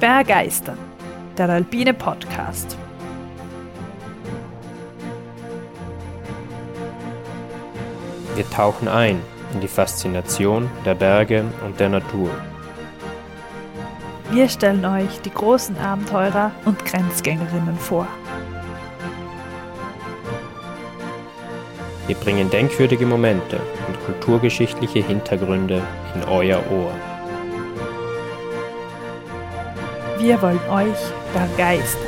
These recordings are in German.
Bergeistern, der alpine Podcast. Wir tauchen ein in die Faszination der Berge und der Natur. Wir stellen euch die großen Abenteurer und Grenzgängerinnen vor. Wir bringen denkwürdige Momente und kulturgeschichtliche Hintergründe in euer Ohr. Wir wollen euch begeistern.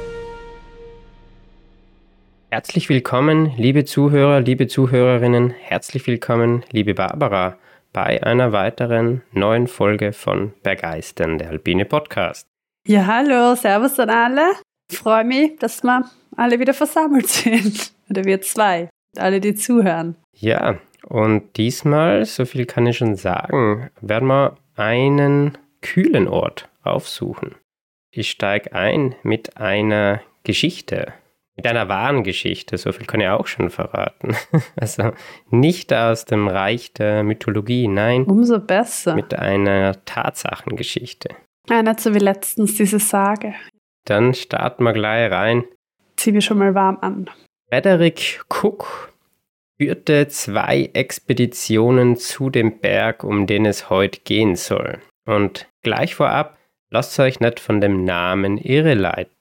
Herzlich willkommen, liebe Zuhörer, liebe Zuhörerinnen, herzlich willkommen, liebe Barbara, bei einer weiteren neuen Folge von Bergeistern, der alpine Podcast. Ja, hallo, servus an alle. Ich freue mich, dass wir alle wieder versammelt sind. Oder wir zwei, alle, die zuhören. Ja, und diesmal, so viel kann ich schon sagen, werden wir einen kühlen Ort aufsuchen. Ich steige ein mit einer Geschichte. Mit einer wahren Geschichte, so viel kann ich auch schon verraten. Also nicht aus dem Reich der Mythologie, nein. Umso besser. Mit einer Tatsachengeschichte. Nicht so wie letztens diese Sage. Dann starten wir gleich rein. Zieh mich schon mal warm an. Frederick Cook führte 2 Expeditionen zu dem Berg, um den es heute gehen soll. Und gleich vorab, lasst euch nicht von dem Namen irreleiten.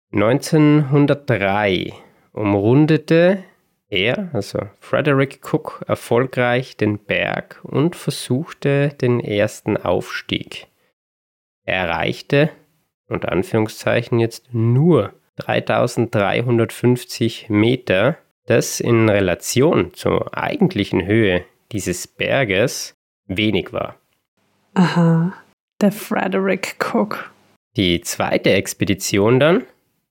1903 umrundete er, also Frederick Cook, erfolgreich den Berg und versuchte den ersten Aufstieg. Er erreichte, unter Anführungszeichen jetzt, nur 3350 Meter, das in Relation zur eigentlichen Höhe dieses Berges wenig war. Aha, der Frederick Cook. Die zweite Expedition dann,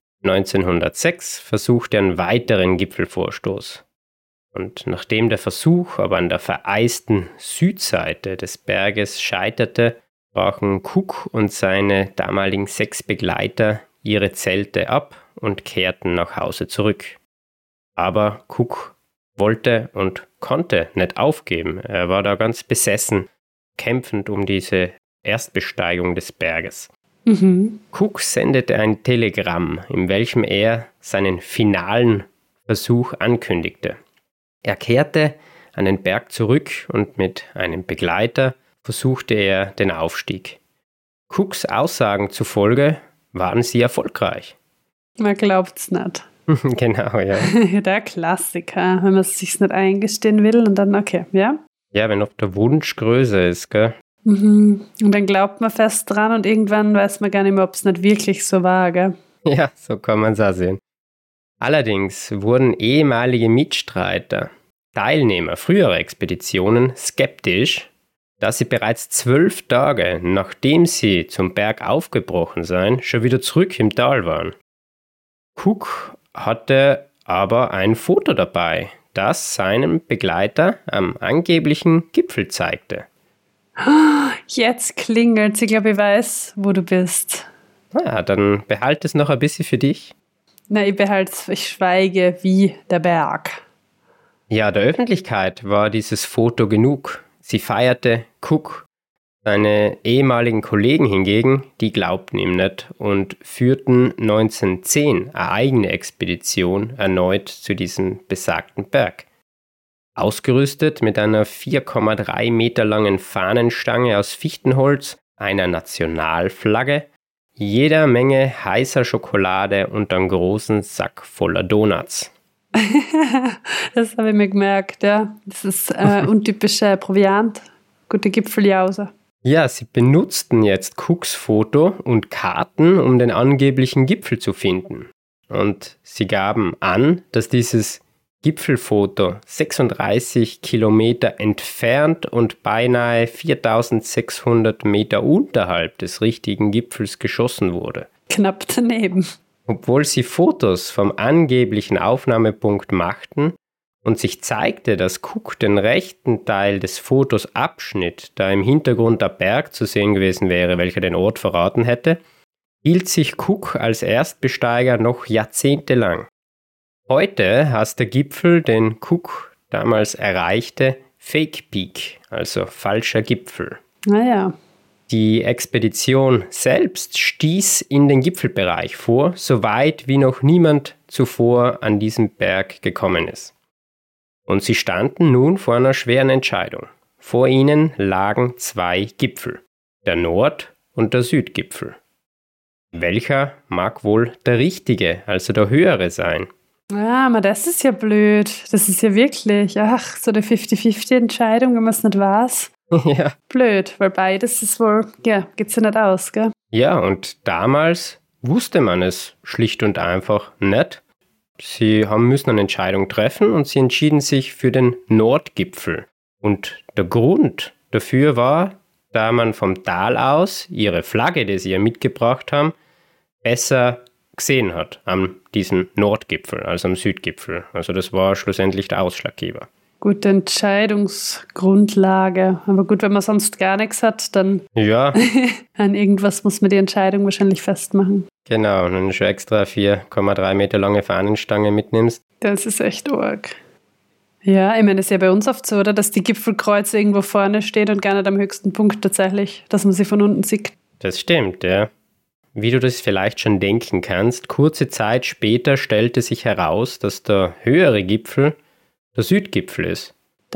1906, versuchte einen weiteren Gipfelvorstoß. Und nachdem der Versuch aber an der vereisten Südseite des Berges scheiterte, brachen Cook und seine damaligen 6 Begleiter ihre Zelte ab und kehrten nach Hause zurück. Aber Cook wollte und konnte nicht aufgeben. Er war da ganz besessen, kämpfend um diese Erstbesteigung des Berges. Cook sendete ein Telegramm, in welchem er seinen finalen Versuch ankündigte. Er kehrte an den Berg zurück und mit einem Begleiter versuchte er den Aufstieg. Cooks Aussagen zufolge waren sie erfolgreich. Man glaubt's nicht. Genau, ja. Der Klassiker, wenn man es sich nicht eingestehen will und dann, okay, ja? Ja, wenn auch der Wunsch größer ist, gell? Und dann glaubt man fest dran und irgendwann weiß man gar nicht mehr, ob es nicht wirklich so war, gell? Ja, so kann man es auch sehen. Allerdings wurden ehemalige Mitstreiter, Teilnehmer früherer Expeditionen skeptisch, da sie bereits 12 Tage, nachdem sie zum Berg aufgebrochen seien, schon wieder zurück im Tal waren. Cook hatte aber ein Foto dabei, das seinem Begleiter am angeblichen Gipfel zeigte. Jetzt klingelt. Ich glaube, ich weiß, wo du bist. Na, dann behalte es noch ein bisschen für dich. Na, ich schweige wie der Berg. Ja, der Öffentlichkeit war dieses Foto genug. Sie feierte Cook. Seine ehemaligen Kollegen hingegen, die glaubten ihm nicht und führten 1910 eine eigene Expedition erneut zu diesem besagten Berg. Ausgerüstet mit einer 4,3 Meter langen Fahnenstange aus Fichtenholz, einer Nationalflagge, jeder Menge heißer Schokolade und einem großen Sack voller Donuts. Das habe ich mir gemerkt, ja. Das ist untypische Proviant. Gute Gipfeljause. Ja, sie benutzten jetzt Cooks Foto und Karten, um den angeblichen Gipfel zu finden. Und sie gaben an, dass dieses Gipfelfoto 36 Kilometer entfernt und beinahe 4600 Meter unterhalb des richtigen Gipfels geschossen wurde. Knapp daneben. Obwohl sie Fotos vom angeblichen Aufnahmepunkt machten und sich zeigte, dass Cook den rechten Teil des Fotos abschnitt, da im Hintergrund der Berg zu sehen gewesen wäre, welcher den Ort verraten hätte, hielt sich Cook als Erstbesteiger noch jahrzehntelang. Heute heißt der Gipfel, den Cook damals erreichte, Fake Peak, also falscher Gipfel. Naja. Die Expedition selbst stieß in den Gipfelbereich vor, so weit wie noch niemand zuvor an diesen Berg gekommen ist. Und sie standen nun vor einer schweren Entscheidung. Vor ihnen lagen 2 Gipfel, der Nord- und der Südgipfel. Welcher mag wohl der richtige, also der höhere sein? Ja, aber das ist ja blöd. Das ist ja wirklich, so eine 50-50-Entscheidung, wenn man es nicht weiß. Ja. Blöd, weil beides ist wohl, geht's ja nicht aus, gell? Ja, und damals wusste man es schlicht und einfach nicht. Sie müssen eine Entscheidung treffen und sie entschieden sich für den Nordgipfel. Und der Grund dafür war, da man vom Tal aus ihre Flagge, die sie ja mitgebracht haben, besser gesehen hat an diesem Nordgipfel als am Südgipfel. Also das war schlussendlich der Ausschlaggeber. Gute Entscheidungsgrundlage. Aber gut, wenn man sonst gar nichts hat, dann ja. An irgendwas muss man die Entscheidung wahrscheinlich festmachen. Genau, und wenn du schon extra 4,3 Meter lange Fahnenstange mitnimmst. Das ist echt arg. Ja, ich meine, es ist ja bei uns oft so, oder? Dass die Gipfelkreuze irgendwo vorne steht und gar nicht am höchsten Punkt tatsächlich, dass man sie von unten sieht. Das stimmt, ja. Wie du das vielleicht schon denken kannst, kurze Zeit später stellte sich heraus, dass der höhere Gipfel der Südgipfel ist.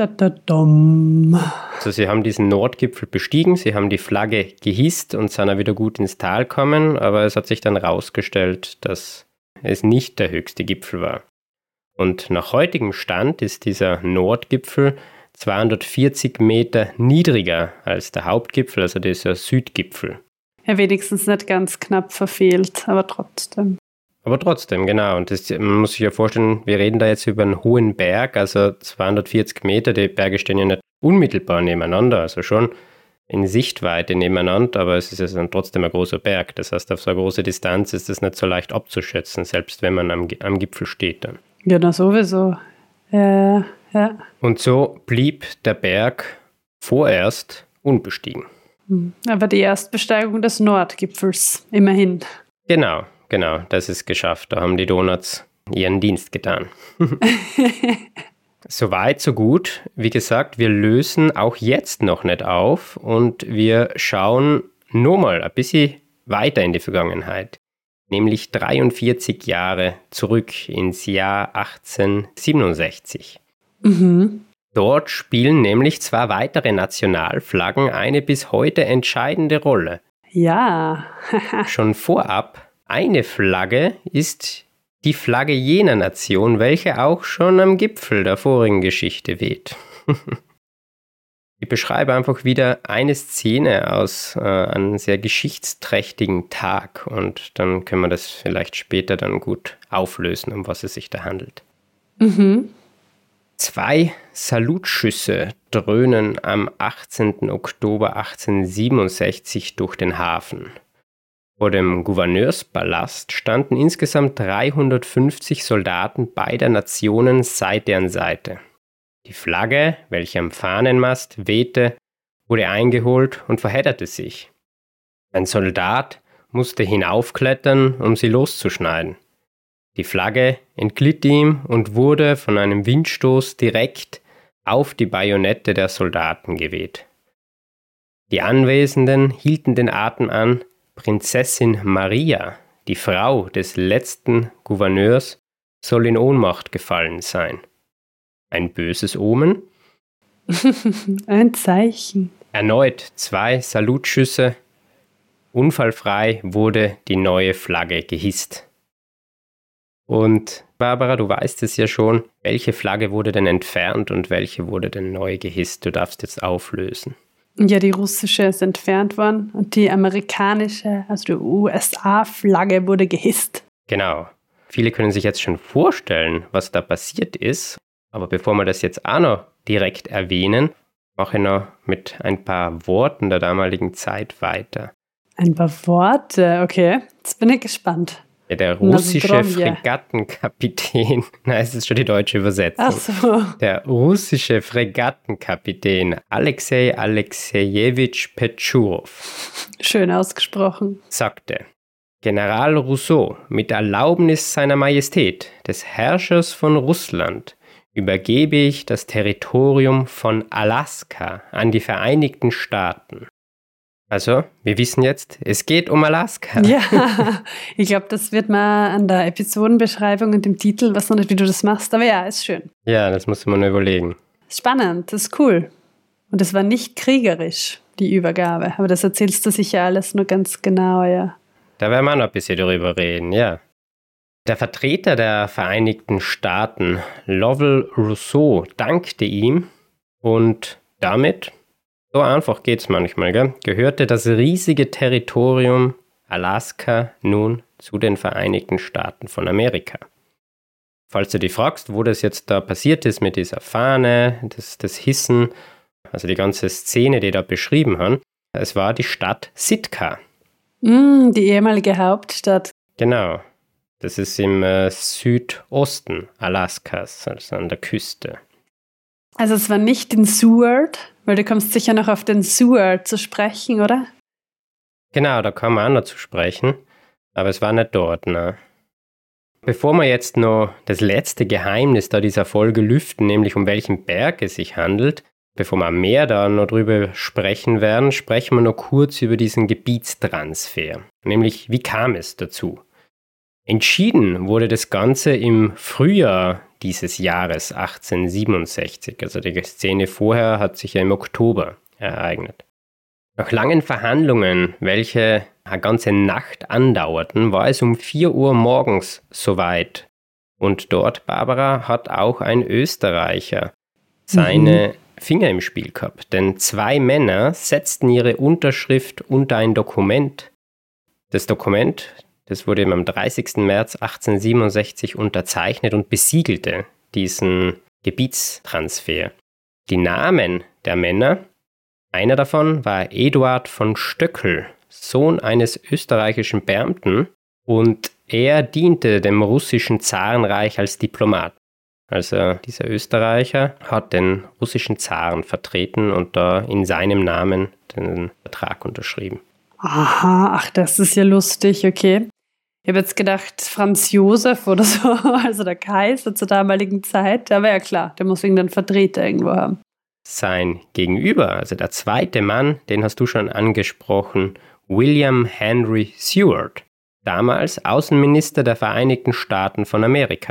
Also sie haben diesen Nordgipfel bestiegen, sie haben die Flagge gehisst und sind auch wieder gut ins Tal gekommen, aber es hat sich dann herausgestellt, dass es nicht der höchste Gipfel war. Und nach heutigem Stand ist dieser Nordgipfel 240 Meter niedriger als der Hauptgipfel, also dieser Südgipfel. Ja, wenigstens nicht ganz knapp verfehlt, aber trotzdem. Aber trotzdem, genau. Und man muss sich ja vorstellen, wir reden da jetzt über einen hohen Berg, also 240 Meter. Die Berge stehen ja nicht unmittelbar nebeneinander, also schon in Sichtweite nebeneinander, aber es ist ja dann trotzdem ein großer Berg. Das heißt, auf so eine große Distanz ist es nicht so leicht abzuschätzen, selbst wenn man am Gipfel steht dann. Ja, na sowieso. Ja. Und so blieb der Berg vorerst unbestiegen. Aber die Erstbesteigung des Nordgipfels, immerhin. Genau, das ist geschafft. Da haben die Donuts ihren Dienst getan. Soweit, so gut. Wie gesagt, wir lösen auch jetzt noch nicht auf und wir schauen nur mal ein bisschen weiter in die Vergangenheit. Nämlich 43 Jahre zurück ins Jahr 1867. Dort spielen nämlich 2 weitere Nationalflaggen eine bis heute entscheidende Rolle. Ja. Schon vorab, eine Flagge ist die Flagge jener Nation, welche auch schon am Gipfel der vorigen Geschichte weht. Ich beschreibe einfach wieder eine Szene aus einem sehr geschichtsträchtigen Tag und dann können wir das vielleicht später dann gut auflösen, um was es sich da handelt. 2 Salutschüsse dröhnen am 18. Oktober 1867 durch den Hafen. Vor dem Gouverneurspalast standen insgesamt 350 Soldaten beider Nationen Seite an Seite. Die Flagge, welche am Fahnenmast wehte, wurde eingeholt und verhedderte sich. Ein Soldat musste hinaufklettern, um sie loszuschneiden. Die Flagge entglitt ihm und wurde von einem Windstoß direkt auf die Bajonette der Soldaten geweht. Die Anwesenden hielten den Atem an. Prinzessin Maria, die Frau des letzten Gouverneurs, soll in Ohnmacht gefallen sein. Ein böses Omen? Ein Zeichen. Erneut 2 Salutschüsse. Unfallfrei wurde die neue Flagge gehisst. Und Barbara, du weißt es ja schon, welche Flagge wurde denn entfernt und welche wurde denn neu gehisst? Du darfst jetzt auflösen. Ja, die russische ist entfernt worden und die amerikanische, also die USA-Flagge wurde gehisst. Genau. Viele können sich jetzt schon vorstellen, was da passiert ist. Aber bevor wir das jetzt auch noch direkt erwähnen, mache ich noch mit ein paar Worten der damaligen Zeit weiter. Ein paar Worte, okay. Jetzt bin ich gespannt. Ja, der russische Fregattenkapitän, es ist schon die deutsche Übersetzung. Ach so. Der russische Fregattenkapitän Alexei Alexejewitsch Petschurov. Schön ausgesprochen. Sagte: General Rousseau, mit Erlaubnis seiner Majestät, des Herrschers von Russland, übergebe ich das Territorium von Alaska an die Vereinigten Staaten. Also, wir wissen jetzt, es geht um Alaska. Ja, ich glaube, das wird mal an der Episodenbeschreibung und dem Titel, weiß noch nicht, wie du das machst, aber ja, ist schön. Ja, das muss man überlegen. Spannend, das ist cool. Und es war nicht kriegerisch, die Übergabe, aber das erzählst du sicher alles nur ganz genau, ja. Da werden wir noch ein bisschen drüber reden, ja. Der Vertreter der Vereinigten Staaten, Lovell Rousseau, dankte ihm und damit, so einfach geht's manchmal, gehörte das riesige Territorium Alaska nun zu den Vereinigten Staaten von Amerika. Falls du dich fragst, wo das jetzt da passiert ist mit dieser Fahne, das Hissen, also die ganze Szene, die da beschrieben haben, es war die Stadt Sitka. Die ehemalige Hauptstadt. Genau. Das ist im Südosten Alaskas, also an der Küste. Also es war nicht in Seward, weil du kommst sicher noch auf den Seward zu sprechen, oder? Genau, da kann man auch noch zu sprechen, aber es war nicht dort, ne? Bevor wir jetzt noch das letzte Geheimnis da dieser Folge lüften, nämlich um welchen Berg es sich handelt, bevor wir mehr da noch drüber sprechen werden, sprechen wir noch kurz über diesen Gebietstransfer. Nämlich, wie kam es dazu? Entschieden wurde das Ganze im Frühjahr dieses Jahres 1867. Also die Szene vorher hat sich ja im Oktober ereignet. Nach langen Verhandlungen, welche eine ganze Nacht andauerten, war es um 4 Uhr morgens soweit. Und dort, Barbara, hat auch ein Österreicher seine Finger im Spiel gehabt. Denn 2 Männer setzten ihre Unterschrift unter ein Dokument. Das Dokument, das wurde am 30. März 1867 unterzeichnet und besiegelte diesen Gebietstransfer. Die Namen der Männer, einer davon war Eduard von Stöckel, Sohn eines österreichischen Beamten, und er diente dem russischen Zarenreich als Diplomat. Also dieser Österreicher hat den russischen Zaren vertreten und da in seinem Namen den Vertrag unterschrieben. Aha, ach, das ist ja lustig, okay. Ich habe jetzt gedacht, Franz Josef oder so, also der Kaiser zur damaligen Zeit, aber ja klar, der muss irgendeinen Vertreter irgendwo haben. Sein Gegenüber, also der zweite Mann, den hast du schon angesprochen, William Henry Seward, damals Außenminister der Vereinigten Staaten von Amerika.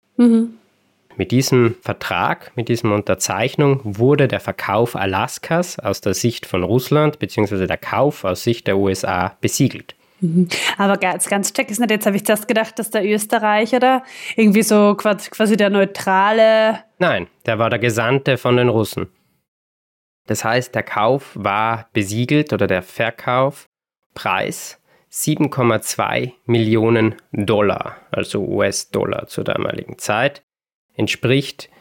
Mit diesem Vertrag, mit dieser Unterzeichnung wurde der Verkauf Alaskas aus der Sicht von Russland bzw. der Kauf aus Sicht der USA besiegelt. Aber ganz check ist nicht, jetzt habe ich zuerst gedacht, dass der Österreicher da irgendwie so quasi der neutrale... Nein, der war der Gesandte von den Russen. Das heißt, der Kauf war besiegelt oder der Verkauf, Preis 7,2 Millionen $, also US-Dollar zur damaligen Zeit, entspricht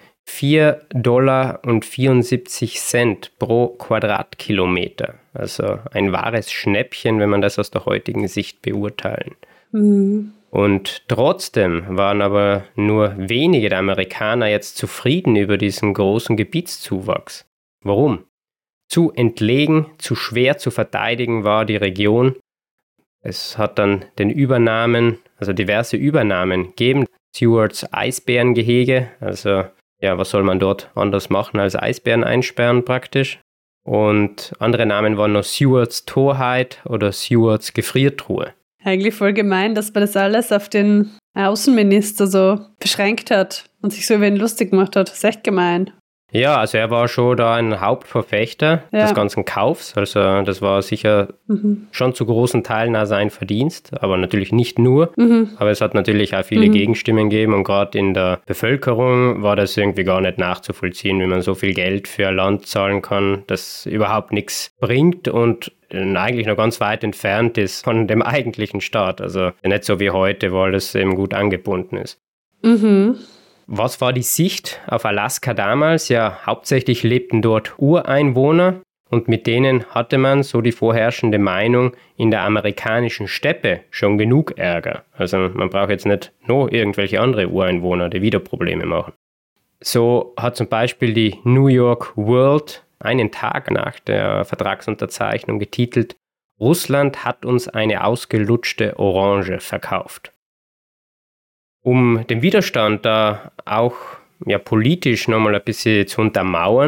$4,74 pro Quadratkilometer. Also ein wahres Schnäppchen, wenn man das aus der heutigen Sicht beurteilen. Und trotzdem waren aber nur wenige der Amerikaner jetzt zufrieden über diesen großen Gebietszuwachs. Warum? Zu entlegen, zu schwer zu verteidigen war die Region. Es hat dann den Übernahmen, also diverse Übernahmen gegeben. Sewards Eisbärengehege, also ja, was soll man dort anders machen als Eisbären einsperren praktisch. Und andere Namen waren noch Sewards Torheit oder Sewards Gefriertruhe. Eigentlich voll gemein, dass man das alles auf den Außenminister so beschränkt hat und sich so über ihn lustig gemacht hat. Das ist echt gemein. Ja, also er war schon da ein Hauptverfechter des ganzen Kaufs. Also das war sicher schon zu großen Teilen auch sein Verdienst, aber natürlich nicht nur. Aber es hat natürlich auch viele Gegenstimmen gegeben und gerade in der Bevölkerung war das irgendwie gar nicht nachzuvollziehen, wie man so viel Geld für ein Land zahlen kann, das überhaupt nichts bringt und eigentlich noch ganz weit entfernt ist von dem eigentlichen Staat. Also nicht so wie heute, wo alles eben gut angebunden ist. Was war die Sicht auf Alaska damals? Ja, hauptsächlich lebten dort Ureinwohner und mit denen hatte man, so die vorherrschende Meinung, in der amerikanischen Steppe schon genug Ärger. Also man braucht jetzt nicht noch irgendwelche andere Ureinwohner, die wieder Probleme machen. So hat zum Beispiel die New York World einen Tag nach der Vertragsunterzeichnung getitelt: Russland hat uns eine ausgelutschte Orange verkauft. Um den Widerstand da auch politisch nochmal ein bisschen zu untermauern,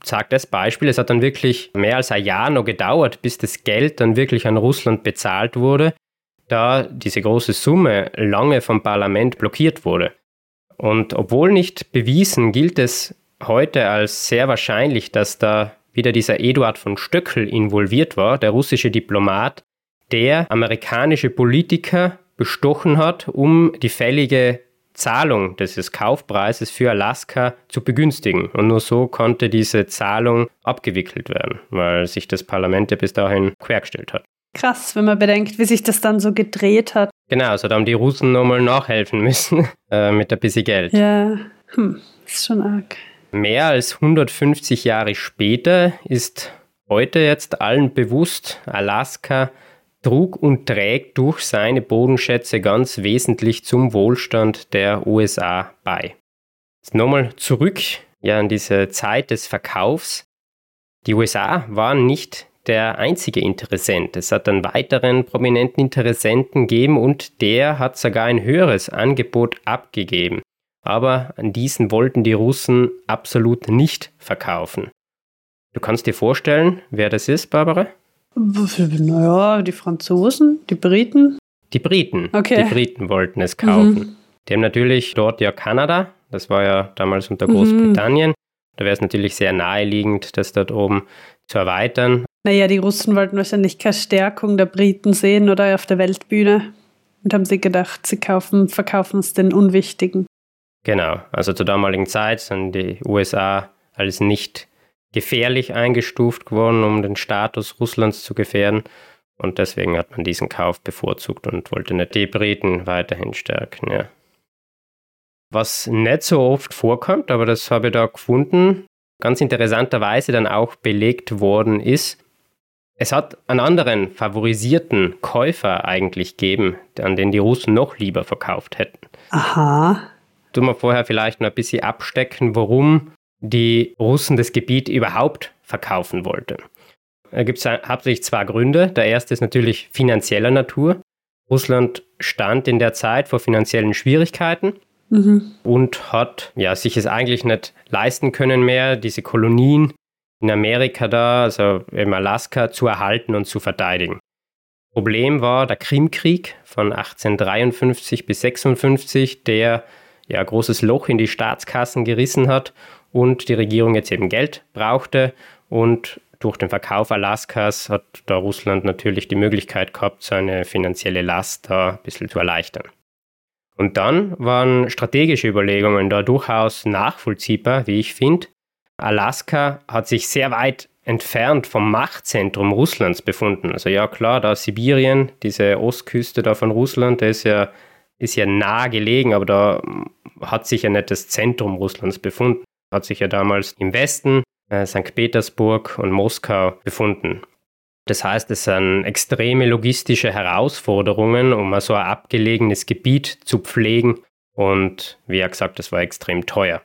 sagt das Beispiel, es hat dann wirklich mehr als ein Jahr noch gedauert, bis das Geld dann wirklich an Russland bezahlt wurde, da diese große Summe lange vom Parlament blockiert wurde. Und obwohl nicht bewiesen, gilt es heute als sehr wahrscheinlich, dass da wieder dieser Eduard von Stöckl involviert war, der russische Diplomat, der amerikanische Politiker bestochen hat, um die fällige Zahlung dieses Kaufpreises für Alaska zu begünstigen. Und nur so konnte diese Zahlung abgewickelt werden, weil sich das Parlament ja bis dahin quergestellt hat. Krass, wenn man bedenkt, wie sich das dann so gedreht hat. Genau, also da haben die Russen nochmal nachhelfen müssen mit ein bisschen Geld. Ja, ist schon arg. Mehr als 150 Jahre später ist heute jetzt allen bewusst, Alaska trug und trägt durch seine Bodenschätze ganz wesentlich zum Wohlstand der USA bei. Jetzt nochmal zurück an diese Zeit des Verkaufs. Die USA waren nicht der einzige Interessent. Es hat einen weiteren prominenten Interessenten gegeben und der hat sogar ein höheres Angebot abgegeben. Aber an diesen wollten die Russen absolut nicht verkaufen. Du kannst dir vorstellen, wer das ist, Barbara? Naja, die Franzosen, die Briten. Die Briten. Okay. Die Briten wollten es kaufen. Die haben natürlich dort ja Kanada, das war ja damals unter Großbritannien. Da wäre es natürlich sehr naheliegend, das dort oben zu erweitern. Naja, die Russen wollten wahrscheinlich keine Stärkung der Briten sehen oder auf der Weltbühne und haben sich gedacht, sie verkaufen es den Unwichtigen. Genau, also zur damaligen Zeit sind die USA als nicht gefährlich eingestuft worden, um den Status Russlands zu gefährden. Und deswegen hat man diesen Kauf bevorzugt und wollte nicht die Briten weiterhin stärken. Ja. Was nicht so oft vorkommt, aber das habe ich da gefunden, ganz interessanterweise dann auch belegt worden ist, es hat einen anderen favorisierten Käufer eigentlich gegeben, an den die Russen noch lieber verkauft hätten. Aha. Tun wir vorher vielleicht noch ein bisschen abstecken, warum die Russen das Gebiet überhaupt verkaufen wollten. Da gibt es hauptsächlich zwei Gründe. Der erste ist natürlich finanzieller Natur. Russland stand in der Zeit vor finanziellen Schwierigkeiten und hat sich es eigentlich nicht leisten können mehr, diese Kolonien in Amerika da, also im Alaska, zu erhalten und zu verteidigen. Problem war der Krimkrieg von 1853 bis 1856, der großes Loch in die Staatskassen gerissen hat und die Regierung jetzt eben Geld brauchte und durch den Verkauf Alaskas hat da Russland natürlich die Möglichkeit gehabt, seine finanzielle Last da ein bisschen zu erleichtern. Und dann waren strategische Überlegungen da durchaus nachvollziehbar, wie ich finde. Alaska hat sich sehr weit entfernt vom Machtzentrum Russlands befunden. Also ja klar, da Sibirien, diese Ostküste da von Russland, der ist ja nah gelegen, aber da hat sich ja nicht das Zentrum Russlands befunden. Hat sich ja damals im Westen, St. Petersburg und Moskau befunden. Das heißt, es sind extreme logistische Herausforderungen, um so ein abgelegenes Gebiet zu pflegen. Und wie ja gesagt, das war extrem teuer.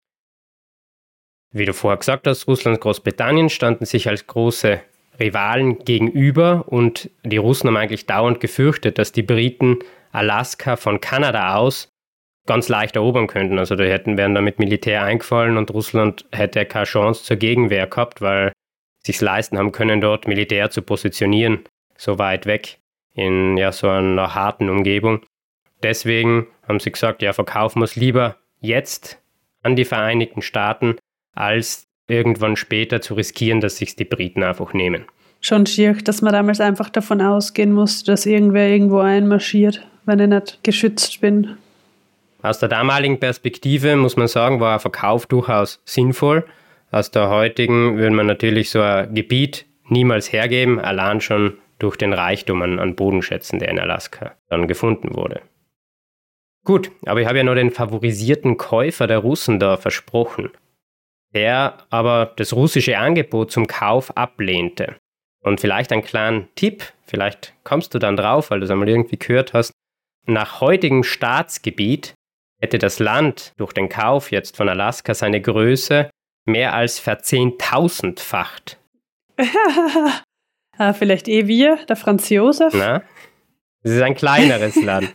Wie du vorher gesagt hast, Russland und Großbritannien standen sich als große Rivalen gegenüber und die Russen haben eigentlich dauernd gefürchtet, dass die Briten Alaska von Kanada aus ganz leicht erobern könnten. Also wären da mit Militär eingefallen und Russland hätte keine Chance zur Gegenwehr gehabt, weil sie es leisten haben können, dort Militär zu positionieren, so weit weg in so einer harten Umgebung. Deswegen haben sie gesagt, verkaufen wir es lieber jetzt an die Vereinigten Staaten, als irgendwann später zu riskieren, dass sich die Briten einfach nehmen. Schon schier, dass man damals einfach davon ausgehen musste, dass irgendwer irgendwo einmarschiert, wenn ich nicht geschützt bin. Aus der damaligen Perspektive muss man sagen, war ein Verkauf durchaus sinnvoll. Aus der heutigen würde man natürlich so ein Gebiet niemals hergeben, allein schon durch den Reichtum an Bodenschätzen, der in Alaska dann gefunden wurde. Gut, aber ich habe ja noch den favorisierten Käufer der Russen da versprochen, der aber das russische Angebot zum Kauf ablehnte. Und vielleicht einen kleinen Tipp, vielleicht kommst du dann drauf, weil du es einmal irgendwie gehört hast. Nach heutigem Staatsgebiet hätte das Land durch den Kauf jetzt von Alaska seine Größe mehr als verzehntausendfacht. Vielleicht wir, der Franz Josef? Na, es ist ein kleineres Land.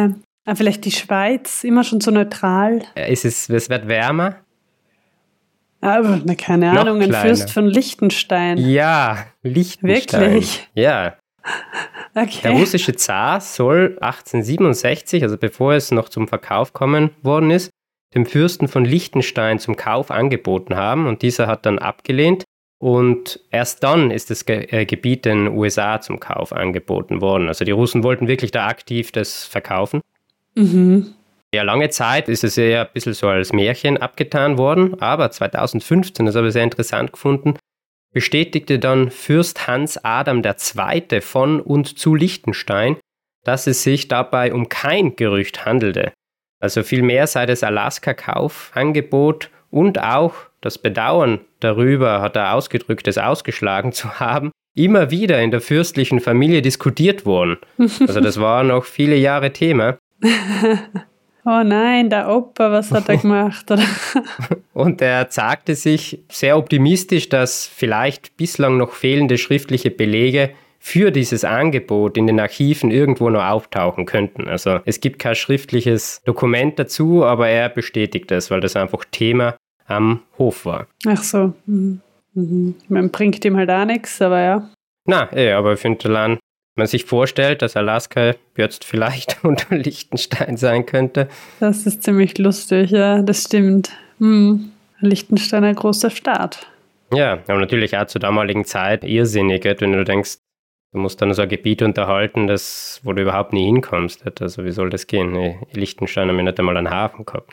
Vielleicht die Schweiz, immer schon so neutral. Es wird wärmer. Aber keine Noch Ahnung, ein kleiner. Fürst von Liechtenstein. Ja, Liechtenstein. Wirklich? Ja. Der Okay. russische Zar soll 1867, also bevor es noch zum Verkauf kommen worden ist, dem Fürsten von Liechtenstein zum Kauf angeboten haben und dieser hat dann abgelehnt und erst dann ist das Gebiet den USA zum Kauf angeboten worden. Also die Russen wollten wirklich da aktiv das verkaufen. Mhm. Ja, lange Zeit ist es ja ein bisschen so als Märchen abgetan worden, aber 2015, das habe ich sehr interessant gefunden, bestätigte dann Fürst Hans Adam II. Von und zu Liechtenstein, dass es sich dabei um kein Gerücht handelte. Also vielmehr sei das Alaska-Kaufangebot und auch das Bedauern darüber, hat er ausgedrückt, es ausgeschlagen zu haben, immer wieder in der fürstlichen Familie diskutiert worden. Also das war noch viele Jahre Thema. Oh nein, der Opa, was hat er gemacht? Oder? Und er sagte sich sehr optimistisch, dass vielleicht bislang noch fehlende schriftliche Belege für dieses Angebot in den Archiven irgendwo noch auftauchen könnten. Also es gibt kein schriftliches Dokument dazu, aber er bestätigt es, weil das einfach Thema am Hof war. Ach so. Mhm. Mhm. Man bringt ihm halt auch nichts, aber ja. Aber ich finde, wenn man sich vorstellt, dass Alaska jetzt vielleicht unter Liechtenstein sein könnte. Das ist ziemlich lustig, ja, das stimmt. Liechtenstein ein großer Staat. Ja, aber natürlich auch zur damaligen Zeit irrsinnig, wenn du denkst, du musst dann so ein Gebiet unterhalten, wo du überhaupt nie hinkommst. Also wie soll das gehen? Liechtenstein haben ja nicht einmal einen Hafen gehabt.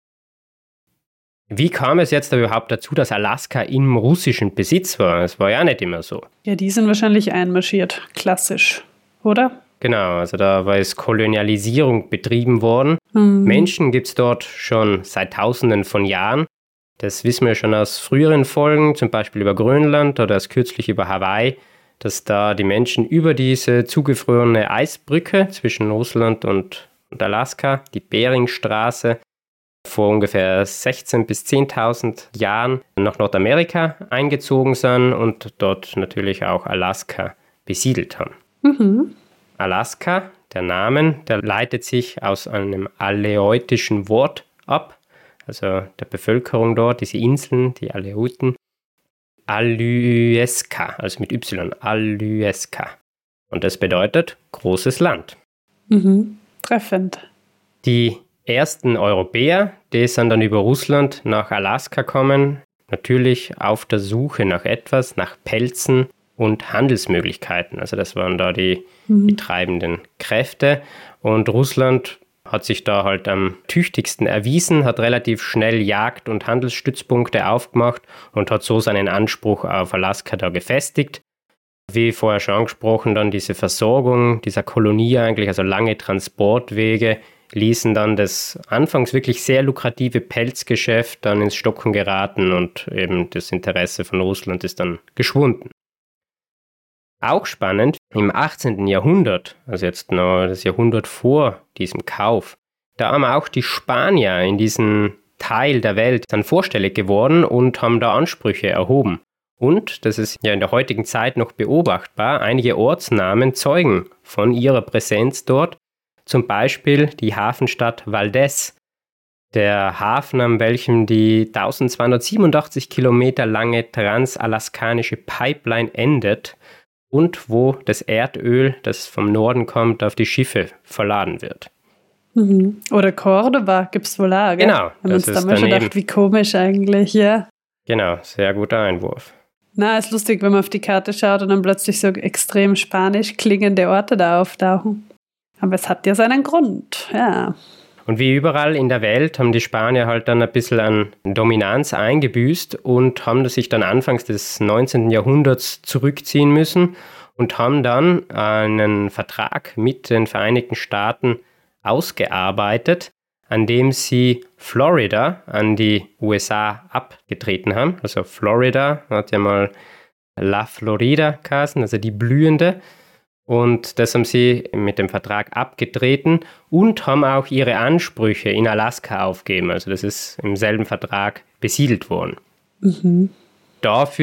Wie kam es jetzt überhaupt dazu, dass Alaska im russischen Besitz war? Es war ja nicht immer so. Ja, die sind wahrscheinlich einmarschiert. Klassisch, oder? Genau, also da war es Kolonialisierung betrieben worden. Menschen gibt es dort schon seit Tausenden von Jahren. Das wissen wir schon aus früheren Folgen, zum Beispiel über Grönland oder erst kürzlich über Hawaii, dass da die Menschen über diese zugefrorene Eisbrücke zwischen Russland und Alaska, die Beringstraße, vor ungefähr 16.000 bis 10.000 Jahren nach Nordamerika eingezogen sind und dort natürlich auch Alaska besiedelt haben. Mhm. Alaska, der Name, der leitet sich aus einem aleutischen Wort ab, also der Bevölkerung dort, diese Inseln, die Aleuten. Alyeska, also mit Y, Alyeska. Und das bedeutet großes Land. Mhm. Treffend. Die ersten Europäer, die sind dann über Russland nach Alaska kommen, natürlich auf der Suche nach etwas, nach Pelzen und Handelsmöglichkeiten. Also das waren da die treibenden Kräfte. Und Russland hat sich da halt am tüchtigsten erwiesen, hat relativ schnell Jagd- und Handelsstützpunkte aufgemacht und hat so seinen Anspruch auf Alaska da gefestigt. Wie vorher schon angesprochen, dann diese Versorgung dieser Kolonie eigentlich, also lange Transportwege, ließen dann das anfangs wirklich sehr lukrative Pelzgeschäft dann ins Stocken geraten und eben das Interesse von Russland ist dann geschwunden. Auch spannend, im 18. Jahrhundert, also jetzt noch das Jahrhundert vor diesem Kauf, da haben auch die Spanier in diesem Teil der Welt dann vorstellig geworden und haben da Ansprüche erhoben. Und, das ist ja in der heutigen Zeit noch beobachtbar, einige Ortsnamen zeugen von ihrer Präsenz dort, zum Beispiel die Hafenstadt Valdez, der Hafen, an welchem die 1287 Kilometer lange transalaskanische Pipeline endet und wo das Erdöl, das vom Norden kommt, auf die Schiffe verladen wird. Mhm. Oder Cordoba gibt es wohl auch, gell? Genau, Haben wir das uns da ist mal schon daneben. gedacht, wie komisch eigentlich, ja. Genau, sehr guter Einwurf. Na, ist lustig, wenn man auf die Karte schaut und dann plötzlich so extrem spanisch klingende Orte da auftauchen. Aber es hat ja seinen Grund, ja. Und wie überall in der Welt haben die Spanier halt dann ein bisschen an Dominanz eingebüßt und haben sich dann anfangs des 19. Jahrhunderts zurückziehen müssen und haben dann einen Vertrag mit den Vereinigten Staaten ausgearbeitet, an dem sie Florida an die USA abgetreten haben. Also Florida hat ja mal La Florida geheißen, also die blühende. Und das haben sie mit dem Vertrag abgetreten und haben auch ihre Ansprüche in Alaska aufgegeben. Also das ist im selben Vertrag besiedelt worden. Mhm. Dafür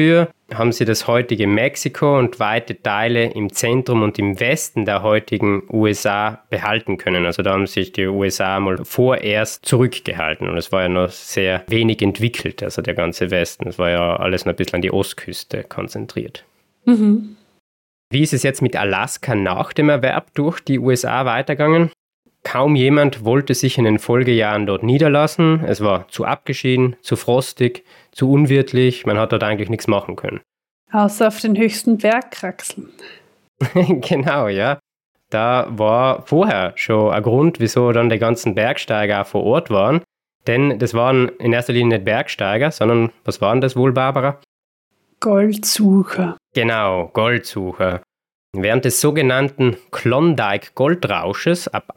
haben sie das heutige Mexiko und weite Teile im Zentrum und im Westen der heutigen USA behalten können. Also da haben sich die USA mal vorerst zurückgehalten und es war ja noch sehr wenig entwickelt, also der ganze Westen. Es war ja alles noch ein bisschen an die Ostküste konzentriert. Mhm. Wie ist es jetzt mit Alaska nach dem Erwerb durch die USA weitergegangen? Kaum jemand wollte sich in den Folgejahren dort niederlassen. Es war zu abgeschieden, zu frostig, zu unwirtlich. Man hat dort eigentlich nichts machen können. Außer auf den höchsten Berg kraxeln. Genau, ja. Da war vorher schon ein Grund, wieso dann die ganzen Bergsteiger auch vor Ort waren. Denn das waren in erster Linie nicht Bergsteiger, sondern was waren das wohl, Barbara? Goldsucher. Genau, Goldsucher. Während des sogenannten Klondike-Goldrausches ab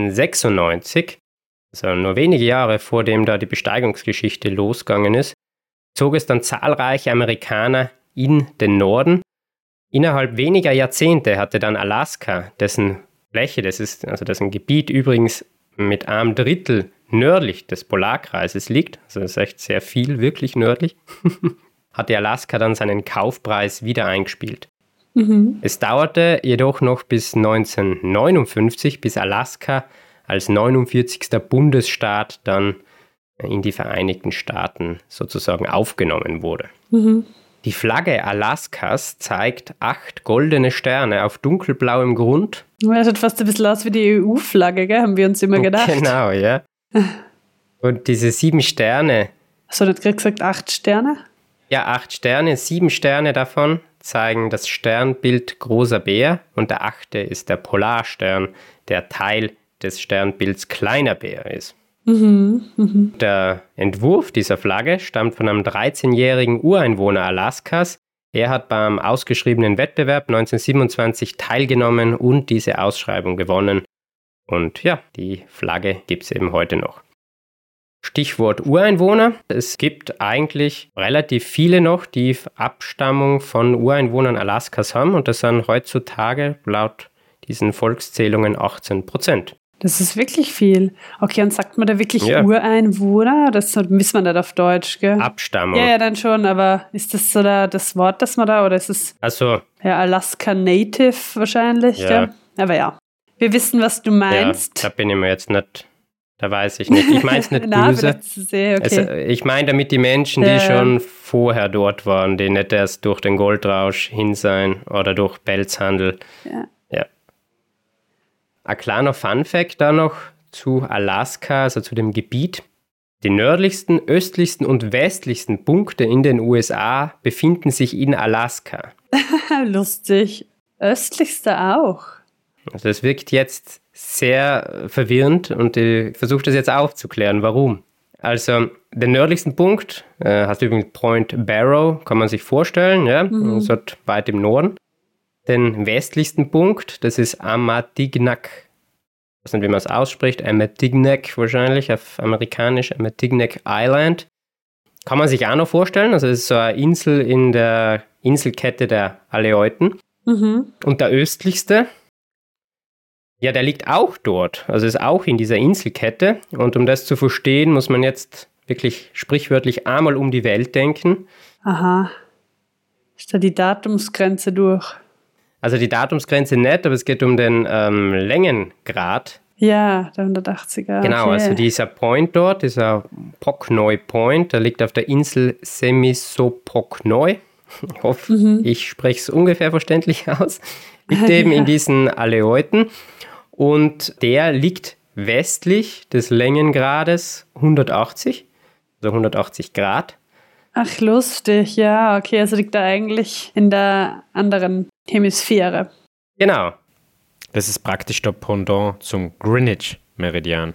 1896, also nur wenige Jahre vor dem da die Besteigungsgeschichte losgegangen ist, zog es dann zahlreiche Amerikaner in den Norden. Innerhalb weniger Jahrzehnte hatte dann Alaska, dessen Fläche, dessen Gebiet übrigens mit einem Drittel nördlich des Polarkreises liegt, also das ist echt sehr viel, wirklich nördlich, hatte Alaska dann seinen Kaufpreis wieder eingespielt. Mhm. Es dauerte jedoch noch bis 1959, bis Alaska als 49. Bundesstaat dann in die Vereinigten Staaten sozusagen aufgenommen wurde. Mhm. Die Flagge Alaskas zeigt 8 goldene Sterne auf dunkelblauem Grund. Das sieht fast ein bisschen aus wie die EU-Flagge, gell? Haben wir uns immer gedacht. Genau, ja. Und diese 7 Sterne. Hast du nicht gerade gesagt 8 Sterne? Ja, 8 Sterne, 7 Sterne davon zeigen das Sternbild Großer Bär und der 8. ist der Polarstern, der Teil des Sternbilds Kleiner Bär ist. Der Entwurf dieser Flagge stammt von einem 13-jährigen Ureinwohner Alaskas. Er hat beim ausgeschriebenen Wettbewerb 1927 teilgenommen und diese Ausschreibung gewonnen. Und ja, die Flagge gibt es eben heute noch. Stichwort Ureinwohner. Es gibt eigentlich relativ viele noch, die Abstammung von Ureinwohnern Alaskas haben. Und das sind heutzutage laut diesen Volkszählungen 18%. Das ist wirklich viel. Okay, und sagt man da wirklich Ureinwohner? Das wissen wir nicht auf Deutsch, gell? Abstammung. Ja, dann schon, aber ist das so das Wort, das man da, oder ist es Alaska Native wahrscheinlich, gell? Aber ja, wir wissen, was du meinst. Ja, da bin ich mir jetzt nicht, da weiß ich nicht. Ich meine es nicht böse. Okay. Also, ich meine damit die Menschen, die schon vorher dort waren, die nicht erst durch den Goldrausch hin sein oder durch Pelzhandel. Ja. Ein kleiner Funfact da noch zu Alaska, also zu dem Gebiet. Die nördlichsten, östlichsten und westlichsten Punkte in den USA befinden sich in Alaska. Lustig. Östlichste auch. Also das wirkt jetzt sehr verwirrend und ich versuche das jetzt aufzuklären, warum. Also den nördlichsten Punkt, hast du übrigens Point Barrow, kann man sich vorstellen, ja, das ist weit im Norden. Den westlichsten Punkt, das ist Amatignac. Ich weiß nicht, wie man es ausspricht. Amatignac wahrscheinlich, auf amerikanisch Amatignac Island. Kann man sich auch noch vorstellen. Also es ist so eine Insel in der Inselkette der Aleuten. Und der östlichste, ja, der liegt auch dort. Also ist auch in dieser Inselkette. Und um das zu verstehen, muss man jetzt wirklich sprichwörtlich einmal um die Welt denken. Aha. Ist da die Datumsgrenze durch? Also die Datumsgrenze nicht, aber es geht um den Längengrad. Ja, der 180er. Genau, okay. Also dieser Point dort, dieser Poknoi Point, der liegt auf der Insel Semisopoknoi. Ich hoffe, ich spreche es ungefähr verständlich aus. Liegt eben in diesen Aleuten. Und der liegt westlich des Längengrades 180, also 180 Grad. Ach, lustig, ja, okay, also liegt er eigentlich in der anderen Hemisphäre. Genau. Das ist praktisch der Pendant zum Greenwich-Meridian.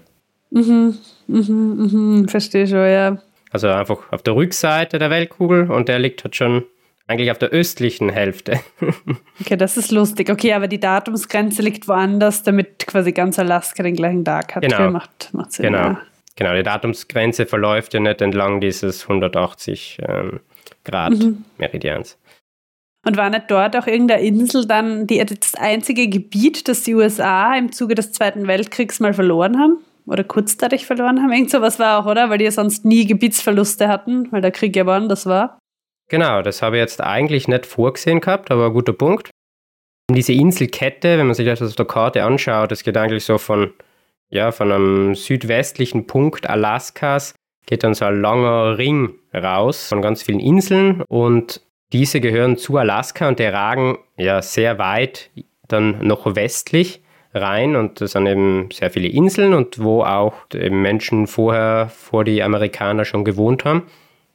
Verstehe schon, ja. Also einfach auf der Rückseite der Weltkugel und der liegt halt schon eigentlich auf der östlichen Hälfte. Okay, das ist lustig. Okay, aber die Datumsgrenze liegt woanders, damit quasi ganz Alaska den gleichen Tag hat. Genau. Okay, macht Sinn, Genau. ja. Genau, die Datumsgrenze verläuft ja nicht entlang dieses 180 Grad Meridians. Und war nicht dort auch irgendeine Insel dann das einzige Gebiet, das die USA im Zuge des Zweiten Weltkriegs mal verloren haben? Oder kurzzeitig verloren haben? Irgend sowas war auch, oder? Weil die ja sonst nie Gebietsverluste hatten, weil der Krieg ja woanders war. Genau, das habe ich jetzt eigentlich nicht vorgesehen gehabt, aber ein guter Punkt. Diese Inselkette, wenn man sich das auf der Karte anschaut, das geht eigentlich so von einem südwestlichen Punkt Alaskas, geht dann so ein langer Ring raus von ganz vielen Inseln und diese gehören zu Alaska und die ragen ja sehr weit dann noch westlich rein und das sind eben sehr viele Inseln und wo auch eben Menschen vor die Amerikaner schon gewohnt haben.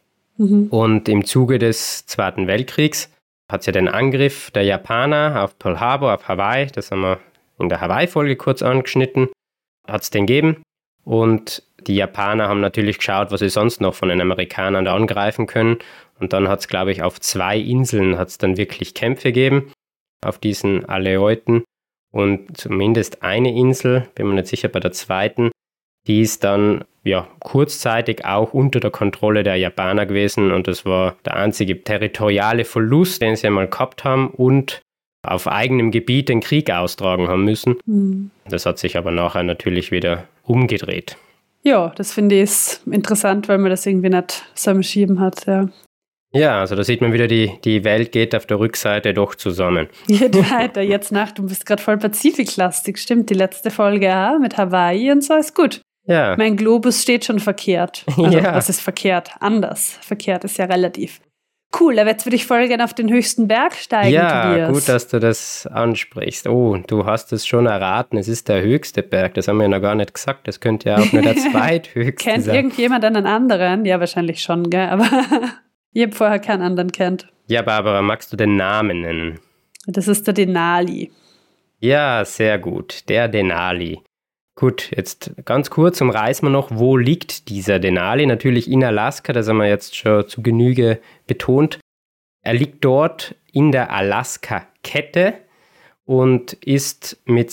Und im Zuge des Zweiten Weltkriegs hat es ja den Angriff der Japaner auf Pearl Harbor, auf Hawaii, das haben wir in der Hawaii-Folge kurz angeschnitten, hat es den gegeben. Und die Japaner haben natürlich geschaut, was sie sonst noch von den Amerikanern da angreifen können. Und dann hat es, glaube ich, auf 2 Inseln hat es dann wirklich Kämpfe gegeben, auf diesen Aleuten. Und zumindest eine Insel, bin mir nicht sicher, bei der zweiten, die ist dann kurzzeitig auch unter der Kontrolle der Japaner gewesen und das war der einzige territoriale Verlust, den sie einmal gehabt haben und auf eigenem Gebiet den Krieg austragen haben müssen. Das hat sich aber nachher natürlich wieder umgedreht. Ja, das finde ich interessant, weil man das irgendwie nicht so am Schirm hat, ja. Ja, also da sieht man wieder, die Welt geht auf der Rückseite doch zusammen. Geht weiter, du bist gerade voll Pazifiklastik, stimmt, die letzte Folge auch mit Hawaii und so, ist gut. Ja. Mein Globus steht schon verkehrt. Also, was ist verkehrt? Anders. Verkehrt ist ja relativ. Cool, aber jetzt würde ich voll gerne auf den höchsten Berg steigen, Tobias. Gut, dass du das ansprichst. Oh, du hast es schon erraten, es ist der höchste Berg. Das haben wir ja noch gar nicht gesagt. Das könnte ja auch nur der zweithöchste sein. Kennt irgendjemand einen anderen? Ja, wahrscheinlich schon, gell? Aber ich habe vorher keinen anderen kennt. Ja, Barbara, magst du den Namen nennen? Das ist der Denali. Ja, sehr gut, der Denali. Gut, jetzt ganz kurz umreißen wir noch, wo liegt dieser Denali? Natürlich in Alaska, das haben wir jetzt schon zu Genüge betont. Er liegt dort in der Alaska-Kette und ist mit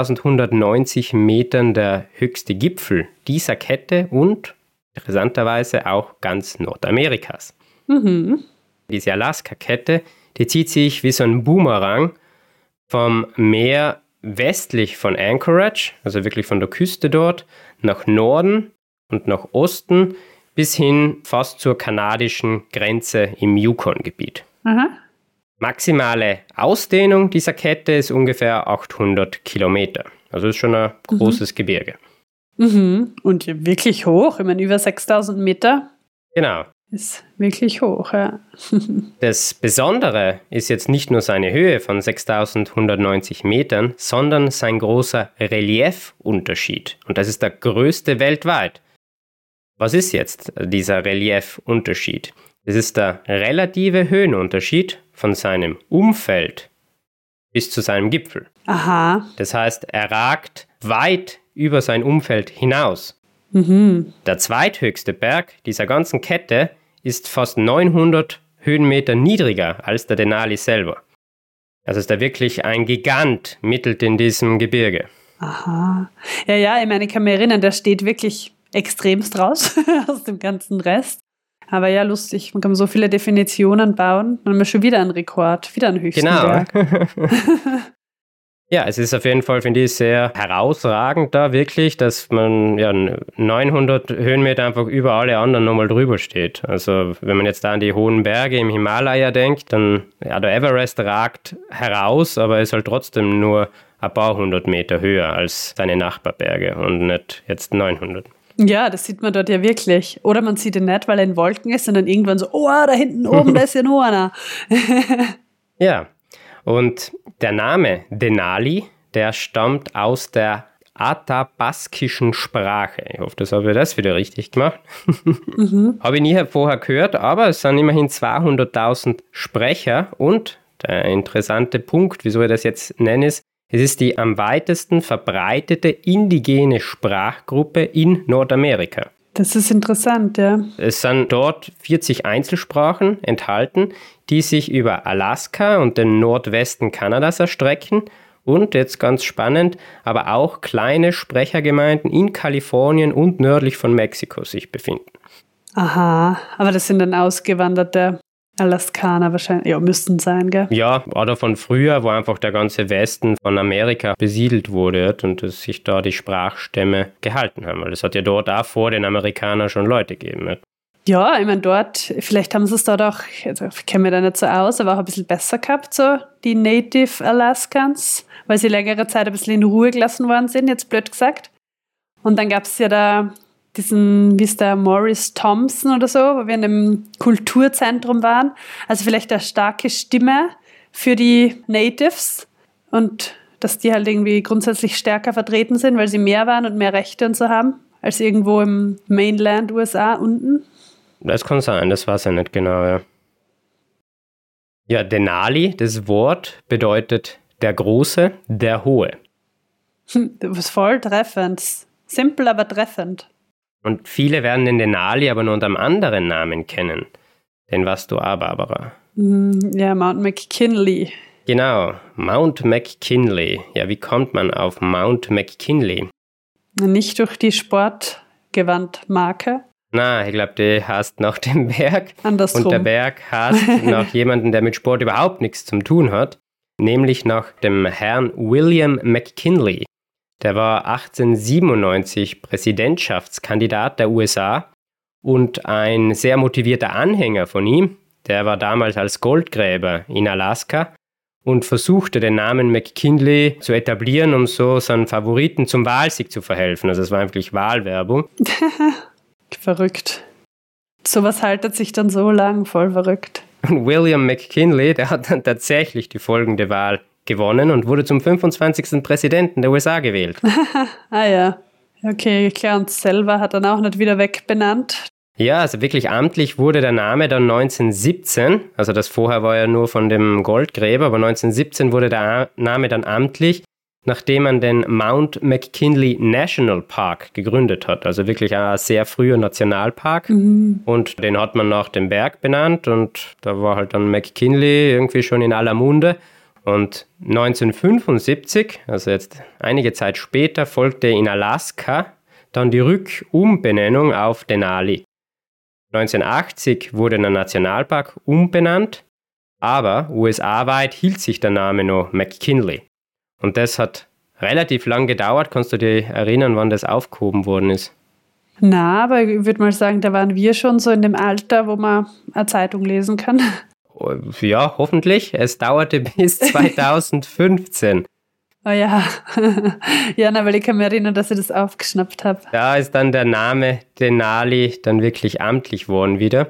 6.190 Metern der höchste Gipfel dieser Kette und interessanterweise auch ganz Nordamerikas. Diese Alaska-Kette, die zieht sich wie so ein Boomerang vom Meer westlich von Anchorage, also wirklich von der Küste dort, nach Norden und nach Osten bis hin fast zur kanadischen Grenze im Yukon-Gebiet. Maximale Ausdehnung dieser Kette ist ungefähr 800 Kilometer. Also ist schon ein großes Gebirge. Und wirklich hoch, ich meine über 6.000 Meter. Genau. Ist wirklich hoch, ja. Das Besondere ist jetzt nicht nur seine Höhe von 6.190 Metern, sondern sein großer Reliefunterschied. Und das ist der größte weltweit. Was ist jetzt dieser Reliefunterschied? Das ist der relative Höhenunterschied von seinem Umfeld bis zu seinem Gipfel. Aha. Das heißt, er ragt weit über sein Umfeld hinaus. Der zweithöchste Berg dieser ganzen Kette ist fast 900 Höhenmeter niedriger als der Denali selber. Also ist er wirklich ein Gigant mitten in diesem Gebirge. Aha. Ja, ich meine, ich kann mich erinnern, der steht wirklich extremst raus aus dem ganzen Rest. Aber ja, lustig, man kann so viele Definitionen bauen. Dann haben wir schon wieder einen Rekord, wieder einen höchsten Berg. Ja, es ist auf jeden Fall, finde ich, sehr herausragend da wirklich, dass man 900 Höhenmeter einfach über alle anderen nochmal drüber steht. Also wenn man jetzt da an die hohen Berge im Himalaya denkt, dann, der Everest ragt heraus, aber ist halt trotzdem nur ein paar hundert Meter höher als seine Nachbarberge und nicht jetzt 900. Ja, das sieht man dort ja wirklich. Oder man sieht ihn nicht, weil er in Wolken ist und dann irgendwann so, oh, da hinten oben, da ist ja nur einer. Ja. Und der Name Denali, der stammt aus der athabaskischen Sprache. Ich hoffe, das habe ich das wieder richtig gemacht. Habe ich nie vorher gehört, aber es sind immerhin 200.000 Sprecher. Und der interessante Punkt, wieso ich das jetzt nenne, ist, es ist die am weitesten verbreitete indigene Sprachgruppe in Nordamerika. Das ist interessant, ja. Es sind dort 40 Einzelsprachen enthalten, die sich über Alaska und den Nordwesten Kanadas erstrecken und, jetzt ganz spannend, aber auch kleine Sprechergemeinden in Kalifornien und nördlich von Mexiko sich befinden. Aha, aber das sind dann ausgewanderte Alaskaner wahrscheinlich, ja, müssten sein, gell? Ja, oder von früher, wo einfach der ganze Westen von Amerika besiedelt wurde und dass sich da die Sprachstämme gehalten haben. Weil es hat ja dort auch vor den Amerikanern schon Leute gegeben. Ja, ich meine, dort, vielleicht haben sie es dort auch, also ich kenne mich da nicht so aus, aber auch ein bisschen besser gehabt, so die Native Alaskans, weil sie längere Zeit ein bisschen in Ruhe gelassen worden sind, jetzt blöd gesagt. Und dann gab es ja da diesen, wie ist der, Maurice Thompson oder so, wo wir in einem Kulturzentrum waren. Also vielleicht eine starke Stimme für die Natives und dass die halt irgendwie grundsätzlich stärker vertreten sind, weil sie mehr waren und mehr Rechte und so haben, als irgendwo im Mainland USA unten. Das kann sein, das weiß ich nicht genau, ja. Ja, Denali, das Wort bedeutet der Große, der Hohe. Das ist voll treffend. Simpel, aber treffend. Und viele werden den Denali aber nur unter einem anderen Namen kennen. Den weißt du auch, Barbara. Ja, Mount McKinley. Genau, Mount McKinley. Ja, wie kommt man auf Mount McKinley? Nicht durch die Sportgewandmarke. Na, ich glaube, die heißt nach dem Berg. Andersrum. Und der Berg heißt nach jemandem, der mit Sport überhaupt nichts zu tun hat. Nämlich nach dem Herrn William McKinley. Der war 1897 Präsidentschaftskandidat der USA und ein sehr motivierter Anhänger von ihm. Der war damals als Goldgräber in Alaska und versuchte den Namen McKinley zu etablieren, um so seinen Favoriten zum Wahlsieg zu verhelfen. Also es war wirklich Wahlwerbung. Verrückt. Sowas haltet sich dann so lang, voll verrückt. Und William McKinley, der hat dann tatsächlich die folgende Wahl gewonnen und wurde zum 25. Präsidenten der USA gewählt. Ah ja. Okay, Clarence selber hat dann auch nicht wieder wegbenannt. Ja, also wirklich amtlich wurde der Name dann 1917, also das vorher war ja nur von dem Goldgräber, aber 1917 wurde der Name dann amtlich, nachdem man den Mount McKinley National Park gegründet hat. Also wirklich ein sehr früher Nationalpark. Und den hat man nach dem Berg benannt und da war halt dann McKinley irgendwie schon in aller Munde. Und 1975, also jetzt einige Zeit später, folgte in Alaska dann die Rückumbenennung auf Denali. 1980 wurde der Nationalpark umbenannt, aber USA-weit hielt sich der Name noch McKinley. Und das hat relativ lang gedauert. Kannst du dich erinnern, wann das aufgehoben worden ist? Na, aber ich würde mal sagen, da waren wir schon so in dem Alter, wo man eine Zeitung lesen kann. Ja, hoffentlich. Es dauerte bis 2015. Oh ja. Ja, na, weil ich kann mich erinnern, dass ich das aufgeschnappt habe. Da ist dann der Name Denali dann wirklich amtlich worden wieder.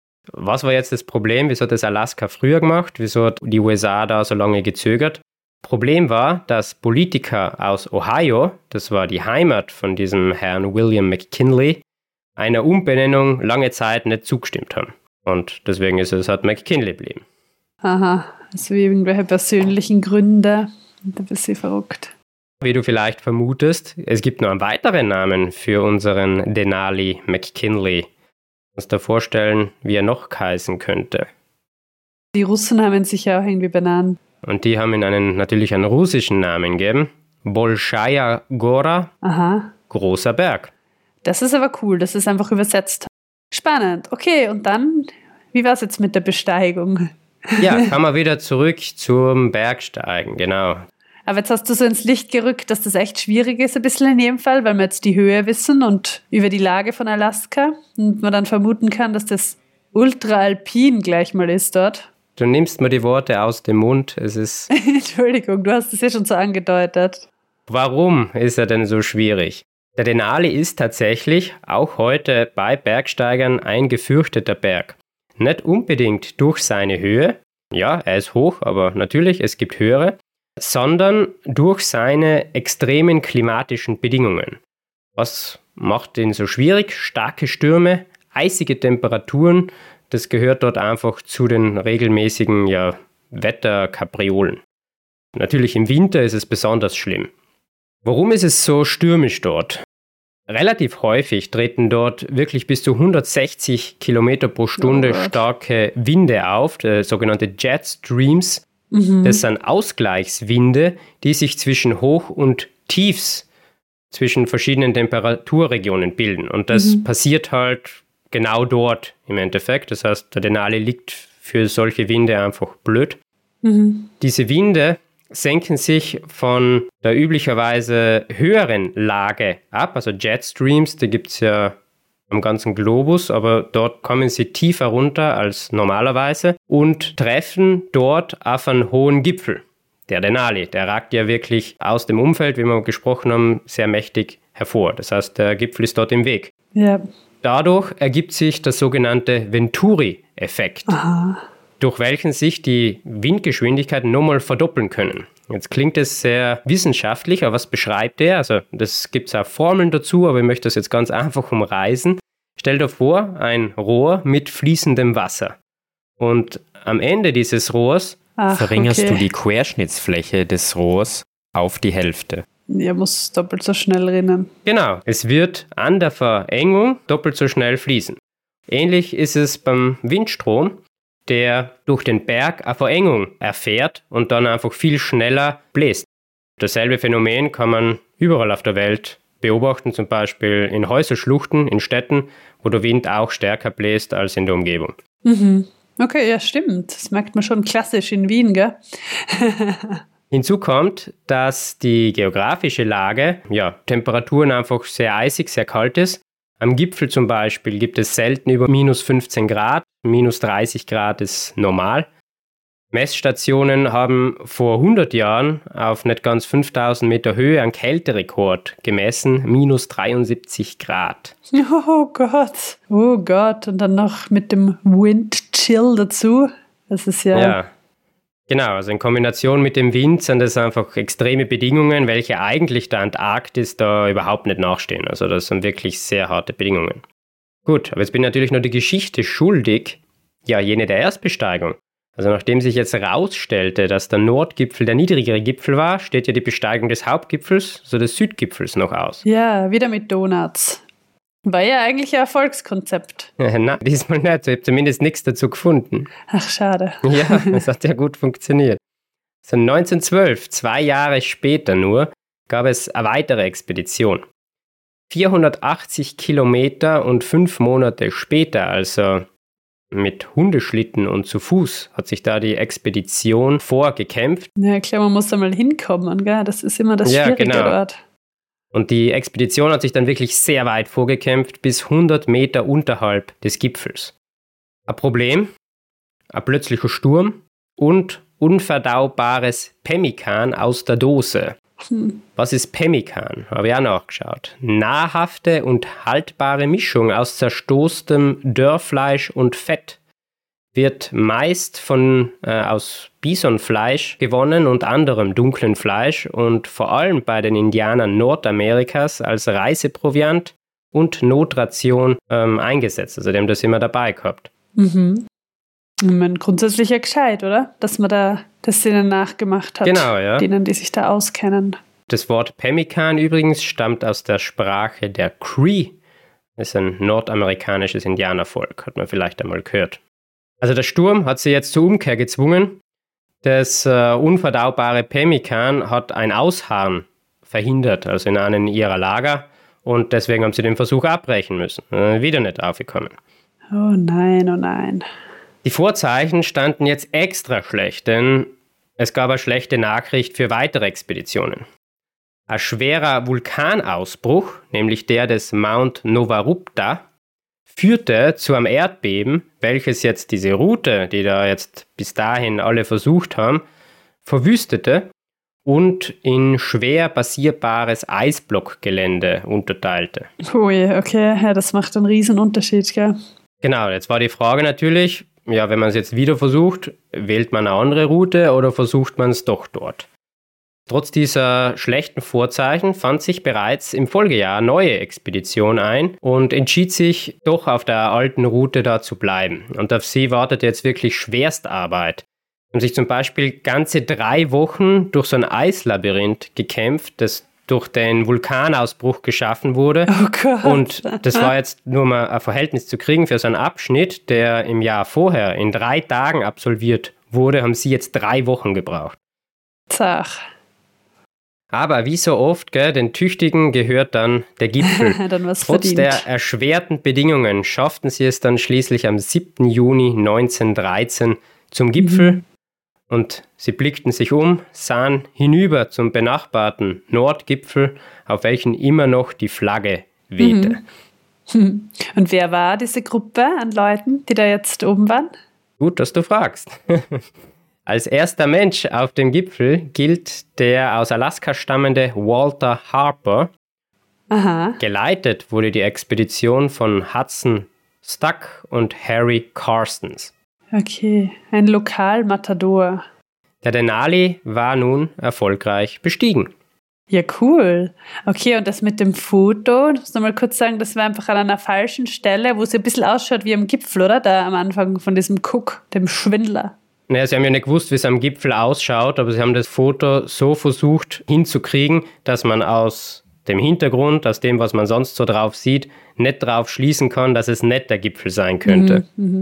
Was war jetzt das Problem? Wieso hat das Alaska früher gemacht? Wieso hat die USA da so lange gezögert? Problem war, dass Politiker aus Ohio, das war die Heimat von diesem Herrn William McKinley, einer Umbenennung lange Zeit nicht zugestimmt haben. Und deswegen ist es halt McKinley geblieben. Aha, also irgendwelche persönlichen Gründe. Ein bisschen verrückt. Wie du vielleicht vermutest, es gibt noch einen weiteren Namen für unseren Denali McKinley. Kannst du dir vorstellen, wie er noch heißen könnte? Die Russen haben ihn sicher auch irgendwie benannt. Und die haben ihn natürlich einen russischen Namen gegeben. Bolschaja Gora, Aha. großer Berg. Das ist aber cool, das ist einfach übersetzt. Spannend. Okay, und dann, wie war es jetzt mit der Besteigung? Ja, kann man wieder zurück zum Bergsteigen, genau. Aber jetzt hast du so ins Licht gerückt, dass das echt schwierig ist, ein bisschen in jedem Fall, weil wir jetzt die Höhe wissen und über die Lage von Alaska und man dann vermuten kann, dass das ultraalpin gleich mal ist dort. Du nimmst mir die Worte aus dem Mund. Es ist. Entschuldigung, du hast es ja schon so angedeutet. Warum ist er denn so schwierig? Der Denali ist tatsächlich auch heute bei Bergsteigern ein gefürchteter Berg. Nicht unbedingt durch seine Höhe, ja, er ist hoch, aber natürlich, es gibt höhere, sondern durch seine extremen klimatischen Bedingungen. Was macht ihn so schwierig? Starke Stürme, eisige Temperaturen, das gehört dort einfach zu den regelmäßigen Wetterkapriolen. Natürlich im Winter ist es besonders schlimm. Warum ist es so stürmisch dort? Relativ häufig treten dort wirklich bis zu 160 Kilometer pro Stunde starke Winde auf, sogenannte Jet Streams. Das sind Ausgleichswinde, die sich zwischen Hoch- und Tiefs, zwischen verschiedenen Temperaturregionen bilden. Und das passiert halt genau dort im Endeffekt. Das heißt, der Denali liegt für solche Winde einfach blöd. Diese Winde senken sich von der üblicherweise höheren Lage ab, also Jetstreams, da gibt es ja am ganzen Globus, aber dort kommen sie tiefer runter als normalerweise und treffen dort auf einen hohen Gipfel. Der Denali, der ragt ja wirklich aus dem Umfeld, wie wir gesprochen haben, sehr mächtig hervor. Das heißt, der Gipfel ist dort im Weg. Ja. Dadurch ergibt sich der sogenannte Venturi-Effekt, durch welchen sich die Windgeschwindigkeiten nochmal verdoppeln können. Jetzt klingt es sehr wissenschaftlich, aber was beschreibt er? Also das gibt es auch Formeln dazu, aber ich möchte das jetzt ganz einfach umreißen. Stell dir vor, ein Rohr mit fließendem Wasser. Und am Ende dieses Rohrs verringerst du die Querschnittsfläche des Rohrs auf die Hälfte. Ja, muss doppelt so schnell rinnen. Genau, es wird an der Verengung doppelt so schnell fließen. Ähnlich ist es beim Windstrom, der durch den Berg eine Verengung erfährt und dann einfach viel schneller bläst. Dasselbe Phänomen kann man überall auf der Welt beobachten, zum Beispiel in Häuserschluchten, in Städten, wo der Wind auch stärker bläst als in der Umgebung. Mhm. Okay, ja, stimmt. Das merkt man schon klassisch in Wien, gell? Hinzu kommt, dass die geografische Lage, Temperaturen einfach sehr eisig, sehr kalt ist. Am Gipfel zum Beispiel gibt es selten über minus 15 Grad, minus 30 Grad ist normal. Messstationen haben vor 100 Jahren auf nicht ganz 5000 Meter Höhe einen Kälterekord gemessen, minus 73 Grad. Oh Gott. Oh Gott. Und dann noch mit dem Windchill dazu. Das ist ja... Genau, also in Kombination mit dem Wind sind das einfach extreme Bedingungen, welche eigentlich der Antarktis da überhaupt nicht nachstehen. Also das sind wirklich sehr harte Bedingungen. Gut, aber jetzt bin ich natürlich noch die Geschichte schuldig, jene der Erstbesteigung. Also nachdem sich jetzt herausstellte, dass der Nordgipfel der niedrigere Gipfel war, steht ja die Besteigung des Hauptgipfels, also des Südgipfels noch aus. Ja, wieder mit Donuts. War ja eigentlich ein Erfolgskonzept. Nein, diesmal nicht. Ich habe zumindest nichts dazu gefunden. Ach, schade. Ja, es hat ja gut funktioniert. So 1912, 2 Jahre später nur, gab es eine weitere Expedition. 480 Kilometer und 5 Monate später, also mit Hundeschlitten und zu Fuß, hat sich da die Expedition vorgekämpft. Ja, klar, man muss da mal hinkommen, gell? Das ist immer das Schwierige dort. Und die Expedition hat sich dann wirklich sehr weit vorgekämpft, bis 100 Meter unterhalb des Gipfels. Ein Problem, ein plötzlicher Sturm und unverdaubares Pemmikan aus der Dose. Was ist Pemmikan? Habe ich auch nachgeschaut. Nahrhafte und haltbare Mischung aus zerstoßtem Dörrfleisch und Fett. Wird meist aus Bisonfleisch gewonnen und anderem dunklen Fleisch und vor allem bei den Indianern Nordamerikas als Reiseproviant und Notration eingesetzt. Also die haben das immer dabei gehabt. Mhm. Ich meine, grundsätzlich ja gescheit, oder? Dass man da das denen nachgemacht hat. Genau, ja. Denen, die sich da auskennen. Das Wort Pemmikan übrigens stammt aus der Sprache der Cree. Das ist ein nordamerikanisches Indianervolk, hat man vielleicht einmal gehört. Also der Sturm hat sie jetzt zur Umkehr gezwungen. Das unverdaubare Pemmikan hat ein Ausharren verhindert, also in einem ihrer Lager. Und deswegen haben sie den Versuch abbrechen müssen. Wieder nicht aufgekommen. Oh nein, oh nein. Die Vorzeichen standen jetzt extra schlecht, denn es gab eine schlechte Nachricht für weitere Expeditionen. Ein schwerer Vulkanausbruch, nämlich der des Mount Novarupta, führte zu einem Erdbeben, welches jetzt diese Route, die da jetzt bis dahin alle versucht haben, verwüstete und in schwer passierbares Eisblockgelände unterteilte. Ui, okay, ja, das macht einen riesen Unterschied, gell? Genau, jetzt war die Frage natürlich, wenn man es jetzt wieder versucht, wählt man eine andere Route oder versucht man es doch dort? Trotz dieser schlechten Vorzeichen fand sich bereits im Folgejahr eine neue Expedition ein und entschied sich doch auf der alten Route da zu bleiben. Und auf sie wartete jetzt wirklich Schwerstarbeit. Sie haben sich zum Beispiel ganze 3 Wochen durch so ein Eislabyrinth gekämpft, das durch den Vulkanausbruch geschaffen wurde. Oh Gott. Und das war jetzt nur mal ein Verhältnis zu kriegen für so einen Abschnitt, der im Jahr vorher in 3 Tagen absolviert wurde, haben sie jetzt 3 Wochen gebraucht. Zach. Aber wie so oft, den Tüchtigen gehört dann der Gipfel. Dann was Trotz verdient. der erschwerten Bedingungen schafften sie es dann schließlich am 7. Juni 1913 zum Gipfel. Und sie blickten sich um, sahen hinüber zum benachbarten Nordgipfel, auf welchen immer noch die Flagge wehte. Und wer war diese Gruppe an Leuten, die da jetzt oben waren? Gut, dass du fragst. Als erster Mensch auf dem Gipfel gilt der aus Alaska stammende Walter Harper. Aha. Geleitet wurde die Expedition von Hudson Stuck und Harry Carstens. Okay, ein Lokalmatador. Der Denali war nun erfolgreich bestiegen. Ja, cool. Okay, und das mit dem Foto, ich muss noch mal kurz sagen, das war einfach an einer falschen Stelle, wo es ein bisschen ausschaut wie am Gipfel, oder? Da am Anfang von diesem Cook, dem Schwindler. Naja, sie haben ja nicht gewusst, wie es am Gipfel ausschaut, aber sie haben das Foto so versucht hinzukriegen, dass man aus dem Hintergrund, aus dem, was man sonst so drauf sieht, nicht drauf schließen kann, dass es nicht der Gipfel sein könnte.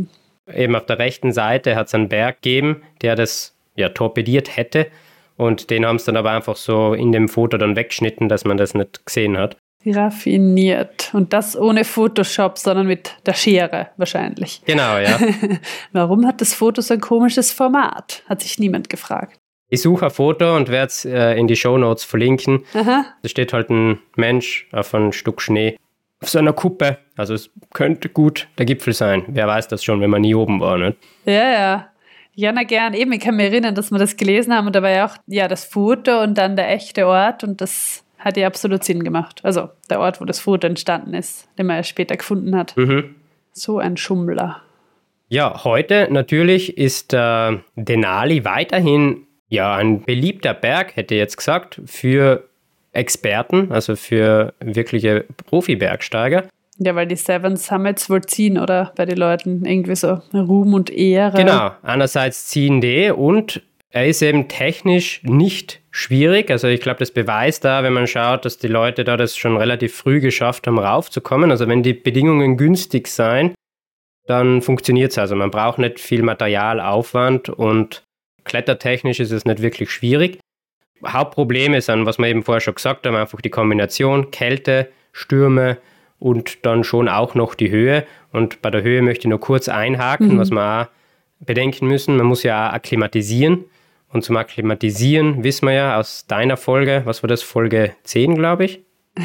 Eben auf der rechten Seite hat es einen Berg gegeben, der das ja torpediert hätte. Und den haben sie dann aber einfach so in dem Foto dann weggeschnitten, dass man das nicht gesehen hat. Raffiniert. Und das ohne Photoshop, sondern mit der Schere wahrscheinlich. Genau, ja. Warum hat das Foto so ein komisches Format? Hat sich niemand gefragt. Ich suche ein Foto und werde es in die Shownotes verlinken. Aha. Da steht halt ein Mensch auf einem Stück Schnee auf so einer Kuppe. Also es könnte gut der Gipfel sein. Wer weiß das schon, wenn man nie oben war, nicht? Ja. Ja, na gern. Eben, ich kann mich erinnern, dass wir das gelesen haben und da war ja auch das Foto und dann der echte Ort und das hat ja absolut Sinn gemacht. Also der Ort, wo das Foto entstanden ist, den man ja später gefunden hat. So ein Schummler. Ja, heute natürlich ist Denali weiterhin ein beliebter Berg, hätte ich jetzt gesagt, für Experten, also für wirkliche Profi-Bergsteiger. Ja, weil die Seven Summits wohl ziehen, oder? Bei den Leuten irgendwie so Ruhm und Ehre. Genau, einerseits ziehen die und er ist eben technisch nicht schwierig. Also ich glaube, das beweist da, wenn man schaut, dass die Leute da das schon relativ früh geschafft haben, raufzukommen. Also wenn die Bedingungen günstig sein, dann funktioniert es. Also man braucht nicht viel Materialaufwand und klettertechnisch ist es nicht wirklich schwierig. Hauptproblem ist dann, was wir eben vorher schon gesagt haben, einfach die Kombination Kälte, Stürme und dann schon auch noch die Höhe. Und bei der Höhe möchte ich nur kurz einhaken, was wir auch bedenken müssen. Man muss ja auch akklimatisieren. Und zum Akklimatisieren wissen wir ja aus deiner Folge, was war das, Folge 10, glaube ich?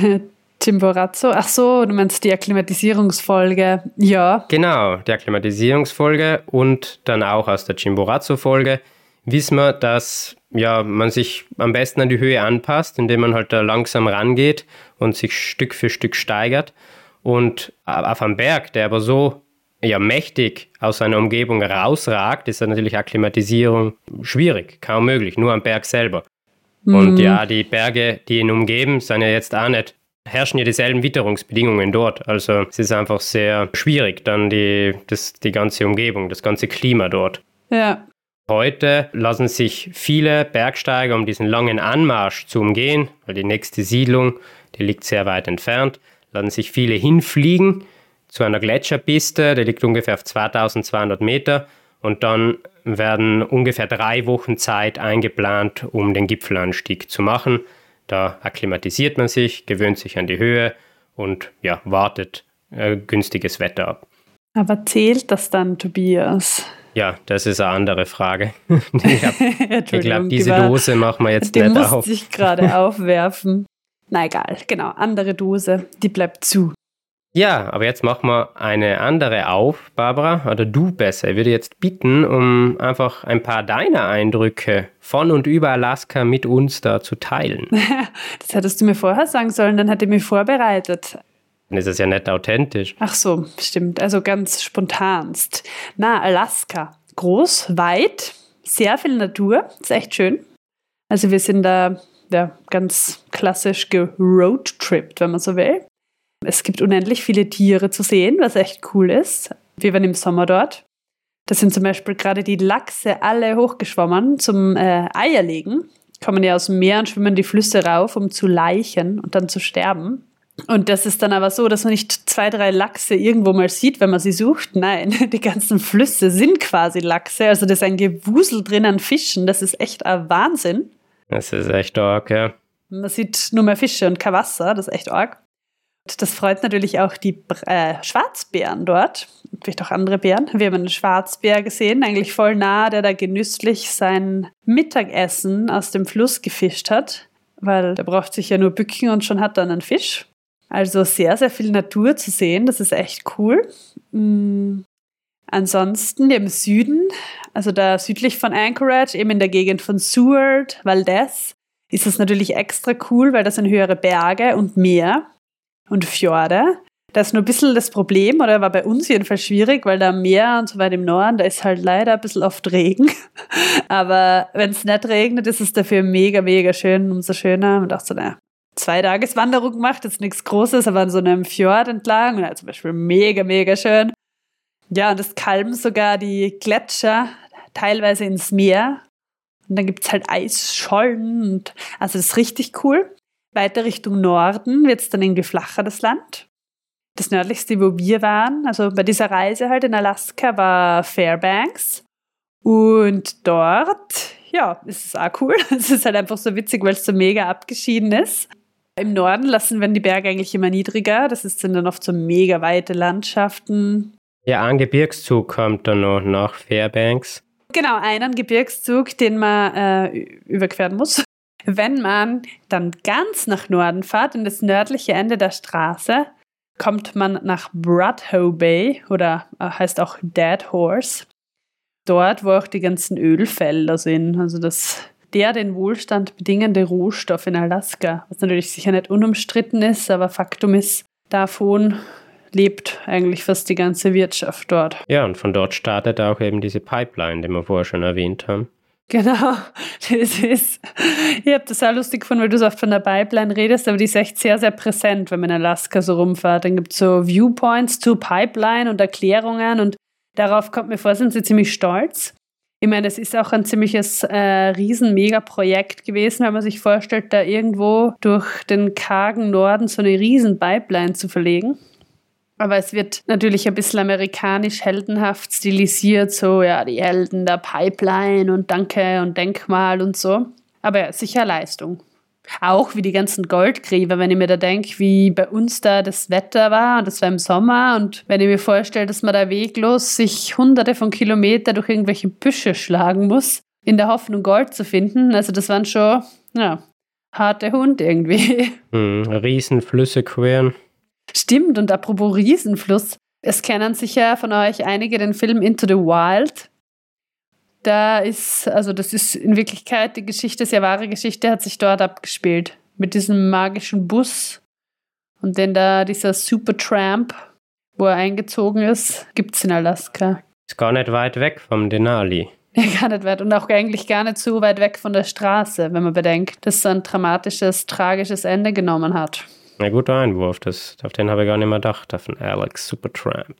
Chimborazo. Ach so, du meinst die Akklimatisierungsfolge. Ja. Genau, die Akklimatisierungsfolge und dann auch aus der Chimborazo-Folge wissen wir, dass man sich am besten an die Höhe anpasst, indem man halt da langsam rangeht und sich Stück für Stück steigert. Und auf einem Berg, der aber so mächtig aus seiner Umgebung rausragt, ist natürlich Akklimatisierung schwierig, kaum möglich, nur am Berg selber. Und die Berge, die ihn umgeben, sind ja jetzt auch nicht, herrschen ja dieselben Witterungsbedingungen dort. Also es ist einfach sehr schwierig, dann die ganze Umgebung, das ganze Klima dort. Ja. Heute lassen sich viele Bergsteiger, um diesen langen Anmarsch zu umgehen, weil die nächste Siedlung, die liegt sehr weit entfernt, lassen sich viele hinfliegen zu einer Gletscherpiste, die liegt ungefähr auf 2200 Meter und dann werden ungefähr 3 Wochen Zeit eingeplant, um den Gipfelanstieg zu machen. Da akklimatisiert man sich, gewöhnt sich an die Höhe und wartet günstiges Wetter ab. Aber zählt das dann, Tobias? Ja, das ist eine andere Frage. Ich glaube, diese Dose machen wir jetzt nicht auf. Die musste ich gerade aufwerfen. Na egal, genau, andere Dose, die bleibt zu. Ja, aber jetzt machen wir eine andere auf, Barbara, oder du besser. Ich würde jetzt bitten, um einfach ein paar deiner Eindrücke von und über Alaska mit uns da zu teilen. Das hättest du mir vorher sagen sollen, dann hätte ich mich vorbereitet. Dann ist es ja nicht authentisch. Ach so, stimmt, also ganz spontanst. Alaska, groß, weit, sehr viel Natur, ist echt schön. Also wir sind da ganz klassisch geroadtrippt, wenn man so will. Es gibt unendlich viele Tiere zu sehen, was echt cool ist. Wir waren im Sommer dort. Da sind zum Beispiel gerade die Lachse alle hochgeschwommen zum Eierlegen. Kommen ja aus dem Meer und schwimmen die Flüsse rauf, um zu laichen und dann zu sterben. Und das ist dann aber so, dass man nicht 2, 3 Lachse irgendwo mal sieht, wenn man sie sucht. Nein, die ganzen Flüsse sind quasi Lachse. Also da ist ein Gewusel drin an Fischen. Das ist echt ein Wahnsinn. Das ist echt arg, ja. Man sieht nur mehr Fische und kein Wasser. Das ist echt arg. Das freut natürlich auch die Schwarzbären dort, vielleicht auch andere Bären. Wir haben einen Schwarzbär gesehen, eigentlich voll nah, der da genüsslich sein Mittagessen aus dem Fluss gefischt hat, weil der braucht sich ja nur bücken und schon hat er einen Fisch. Also sehr, sehr viel Natur zu sehen. Das ist echt cool. Ansonsten im Süden, also da südlich von Anchorage, eben in der Gegend von Seward, Valdez, ist es natürlich extra cool, weil das sind höhere Berge und Meer und Fjorde. Da ist nur ein bisschen das Problem, oder war bei uns jedenfalls schwierig, weil da am Meer und so weit im Norden, da ist halt leider ein bisschen oft Regen. Aber wenn es nicht regnet, ist es dafür mega, mega schön, umso schöner. Und auch so eine 2-Tages-Wanderung gemacht, jetzt nichts Großes, aber an so einem Fjord entlang. Und zum Beispiel mega, mega schön. Ja, und es kalben sogar die Gletscher teilweise ins Meer. Und dann gibt es halt Eisschollen. Und also das ist richtig cool. Weiter Richtung Norden wird es dann irgendwie flacher, das Land. Das nördlichste, wo wir waren, also bei dieser Reise halt in Alaska, war Fairbanks. Und dort, ja, ist es auch cool. Es ist halt einfach so witzig, weil es so mega abgeschieden ist. Im Norden werden die Berge eigentlich immer niedriger. Das sind dann oft so mega weite Landschaften. Ja, ein Gebirgszug kommt dann noch nach Fairbanks. Genau, einen Gebirgszug, den man überqueren muss. Wenn man dann ganz nach Norden fährt, in das nördliche Ende der Straße, kommt man nach Braddow Bay oder heißt auch Dead Horse. Dort, wo auch die ganzen Ölfelder sind. Also der den Wohlstand bedingende Rohstoff in Alaska, was natürlich sicher nicht unumstritten ist, aber Faktum ist, davon lebt eigentlich fast die ganze Wirtschaft dort. Ja, und von dort startet auch eben diese Pipeline, die wir vorher schon erwähnt haben. Genau, ich habe das auch lustig gefunden, weil du so oft von der Pipeline redest, aber die ist echt sehr, sehr präsent, wenn man in Alaska so rumfährt. Dann gibt es so Viewpoints zur Pipeline und Erklärungen und darauf kommt mir vor, sind sie ziemlich stolz. Ich meine, das ist auch ein ziemliches Riesen-Mega-Projekt gewesen, wenn man sich vorstellt, da irgendwo durch den kargen Norden so eine riesen Pipeline zu verlegen. Aber es wird natürlich ein bisschen amerikanisch heldenhaft stilisiert, so ja, die Helden der Pipeline und Danke und Denkmal und so. Aber ja, sicher Leistung. Auch wie die ganzen Goldgräber, wenn ich mir da denke, wie bei uns da das Wetter war, und das war im Sommer, und wenn ich mir vorstelle, dass man da weglos sich hunderte von Kilometern durch irgendwelche Büsche schlagen muss, in der Hoffnung Gold zu finden, also das waren schon, ja, harte Hund irgendwie. Riesenflüsse queren. Stimmt, und apropos Riesenfluss, es kennen sicher von euch einige den Film Into the Wild. Das ist in Wirklichkeit die Geschichte, sehr wahre Geschichte, hat sich dort abgespielt. Mit diesem magischen Bus und dann da dieser Supertramp, wo er eingezogen ist, gibt es in Alaska. Ist gar nicht weit weg vom Denali. Ja, gar nicht weit und auch eigentlich gar nicht so weit weg von der Straße, wenn man bedenkt, dass es ein dramatisches, tragisches Ende genommen hat. Ein guter Einwurf, auf den habe ich gar nicht mehr gedacht, auf den Alex Supertramp.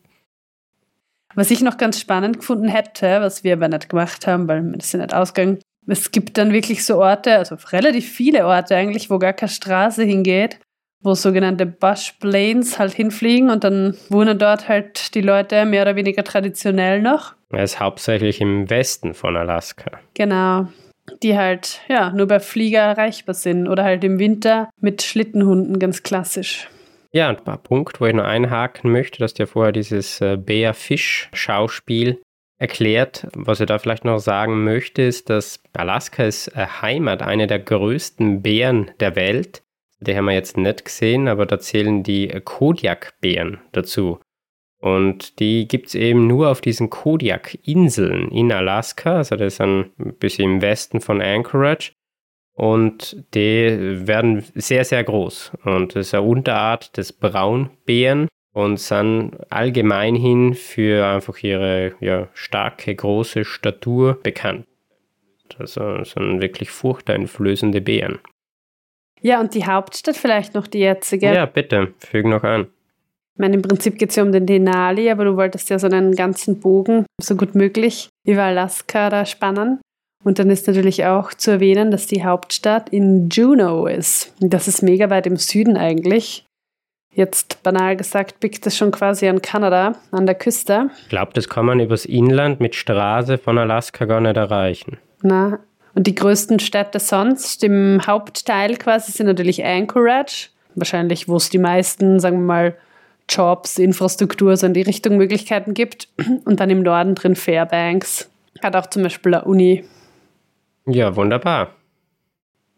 Was ich noch ganz spannend gefunden hätte, was wir aber nicht gemacht haben, weil mir das ja nicht ausgegangen. Es gibt dann wirklich so Orte, also relativ viele Orte eigentlich, wo gar keine Straße hingeht, wo sogenannte Bush Planes halt hinfliegen und dann wohnen dort halt die Leute mehr oder weniger traditionell noch. Er ist hauptsächlich im Westen von Alaska. Genau. Die halt ja nur bei Flieger erreichbar sind oder halt im Winter mit Schlittenhunden, ganz klassisch. Ja, und ein Punkt, wo ich noch einhaken möchte, dass dir vorher dieses Bär-Fisch-Schauspiel erklärt. Was ich da vielleicht noch sagen möchte, ist, dass Alaska ist Heimat einer der größten Bären der Welt. Die haben wir jetzt nicht gesehen, aber da zählen die Kodiak-Bären dazu. Und die gibt es eben nur auf diesen Kodiak-Inseln in Alaska. Also das ist ein bisschen im Westen von Anchorage. Und die werden sehr, sehr groß. Und das ist eine Unterart des Braunbären und sind allgemeinhin für einfach ihre starke, große Statur bekannt. Also sind wirklich furchteinflößende Bären. Ja, und die Hauptstadt vielleicht noch die jetzige? Ja, bitte, füg noch an. Ich meine, im Prinzip geht es ja um den Denali, aber du wolltest ja so einen ganzen Bogen, so gut möglich, über Alaska da spannen. Und dann ist natürlich auch zu erwähnen, dass die Hauptstadt in Juneau ist. Und das ist mega weit im Süden eigentlich. Jetzt banal gesagt, biegt das schon quasi an Kanada, an der Küste. Ich glaube, das kann man übers Inland mit Straße von Alaska gar nicht erreichen. Na, und die größten Städte sonst im Hauptteil quasi sind natürlich Anchorage. Wahrscheinlich, wo es die meisten, sagen wir mal, Jobs, Infrastruktur, so in die Richtung Möglichkeiten gibt. Und dann im Norden drin Fairbanks. Hat auch zum Beispiel eine Uni. Ja, wunderbar.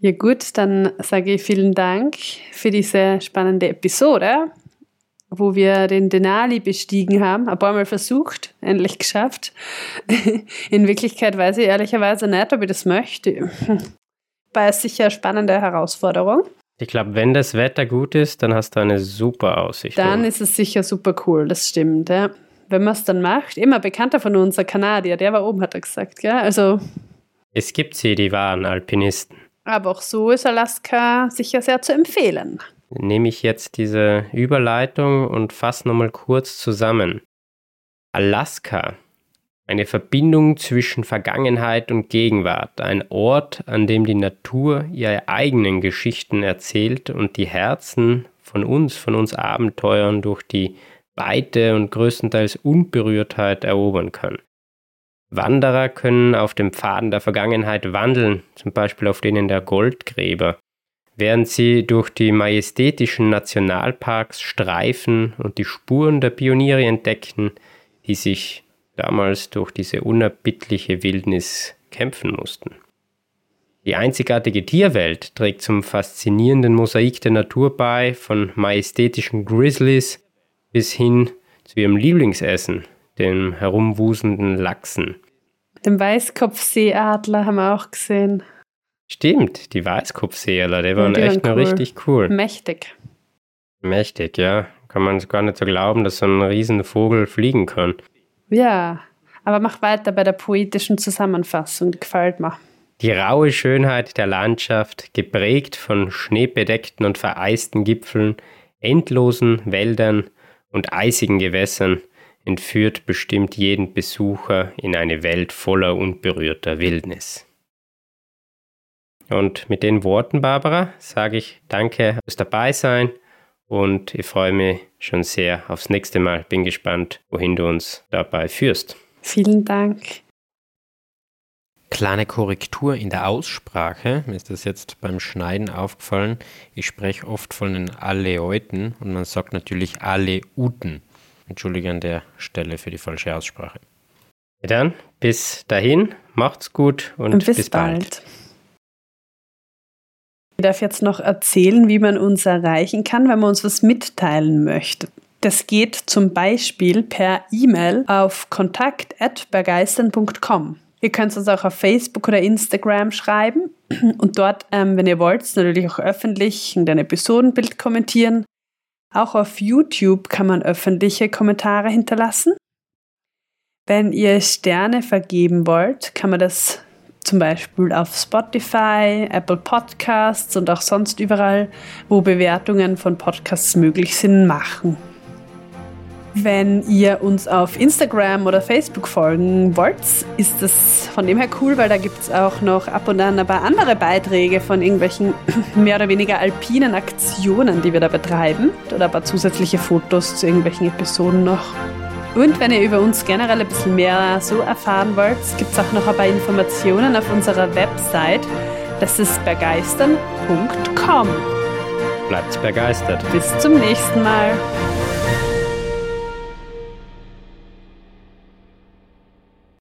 Ja gut, dann sage ich vielen Dank für diese spannende Episode, wo wir den Denali bestiegen haben, ein paar Mal versucht, endlich geschafft. In Wirklichkeit weiß ich ehrlicherweise nicht, ob ich das möchte. Aber es ist sicher eine spannende Herausforderung. Ich glaube, wenn das Wetter gut ist, dann hast du eine super Aussicht. Dann ist es sicher super cool, das stimmt. Ja. Wenn man es dann macht, immer bekannter von uns, ein Kanadier, der war oben, hat er gesagt. Gell? Also, es gibt sie, die wahren Alpinisten. Aber auch so ist Alaska sicher sehr zu empfehlen. Nehme ich jetzt diese Überleitung und fasse nochmal kurz zusammen. Alaska, eine Verbindung zwischen Vergangenheit und Gegenwart, ein Ort, an dem die Natur ihre eigenen Geschichten erzählt und die Herzen von uns Abenteuern durch die Weite und größtenteils Unberührtheit erobern kann. Wanderer können auf dem Pfaden der Vergangenheit wandeln, zum Beispiel auf denen der Goldgräber, während sie durch die majestätischen Nationalparks streifen und die Spuren der Pioniere entdecken, die sich damals durch diese unerbittliche Wildnis kämpfen mussten. Die einzigartige Tierwelt trägt zum faszinierenden Mosaik der Natur bei, von majestätischen Grizzlies bis hin zu ihrem Lieblingsessen, dem herumwusenden Lachsen. Den Weißkopfseeadler haben wir auch gesehen. Stimmt, die Weißkopfseeadler, die waren echt noch richtig cool. Mächtig. Mächtig, ja. Kann man gar nicht so glauben, dass so ein Riesenvogel fliegen kann. Ja, aber mach weiter bei der poetischen Zusammenfassung, die gefällt mir. Die raue Schönheit der Landschaft, geprägt von schneebedeckten und vereisten Gipfeln, endlosen Wäldern und eisigen Gewässern, entführt bestimmt jeden Besucher in eine Welt voller unberührter Wildnis. Und mit den Worten, Barbara, sage ich danke fürs Dabeisein und ich freue mich schon sehr aufs nächste Mal. Bin gespannt, wohin du uns dabei führst. Vielen Dank. Kleine Korrektur in der Aussprache. Mir ist das jetzt beim Schneiden aufgefallen. Ich spreche oft von den Aleuten und man sagt natürlich Aleuten. Entschuldige an der Stelle für die falsche Aussprache. Ja, dann, bis dahin, macht's gut und bis bald. Ich darf jetzt noch erzählen, wie man uns erreichen kann, wenn man uns was mitteilen möchte. Das geht zum Beispiel per E-Mail auf kontakt@bergeistern.com. Ihr könnt uns auch auf Facebook oder Instagram schreiben und dort, wenn ihr wollt, natürlich auch öffentlich ein Episodenbild kommentieren. Auch auf YouTube kann man öffentliche Kommentare hinterlassen. Wenn ihr Sterne vergeben wollt, kann man das zum Beispiel auf Spotify, Apple Podcasts und auch sonst überall, wo Bewertungen von Podcasts möglich sind, machen. Wenn ihr uns auf Instagram oder Facebook folgen wollt, ist das von dem her cool, weil da gibt es auch noch ab und an ein paar andere Beiträge von irgendwelchen mehr oder weniger alpinen Aktionen, die wir da betreiben, oder ein paar zusätzliche Fotos zu irgendwelchen Episoden noch. Und wenn ihr über uns generell ein bisschen mehr so erfahren wollt, gibt es auch noch ein paar Informationen auf unserer Website. Das ist bergeistern.com. Bleibt begeistert. Bis zum nächsten Mal.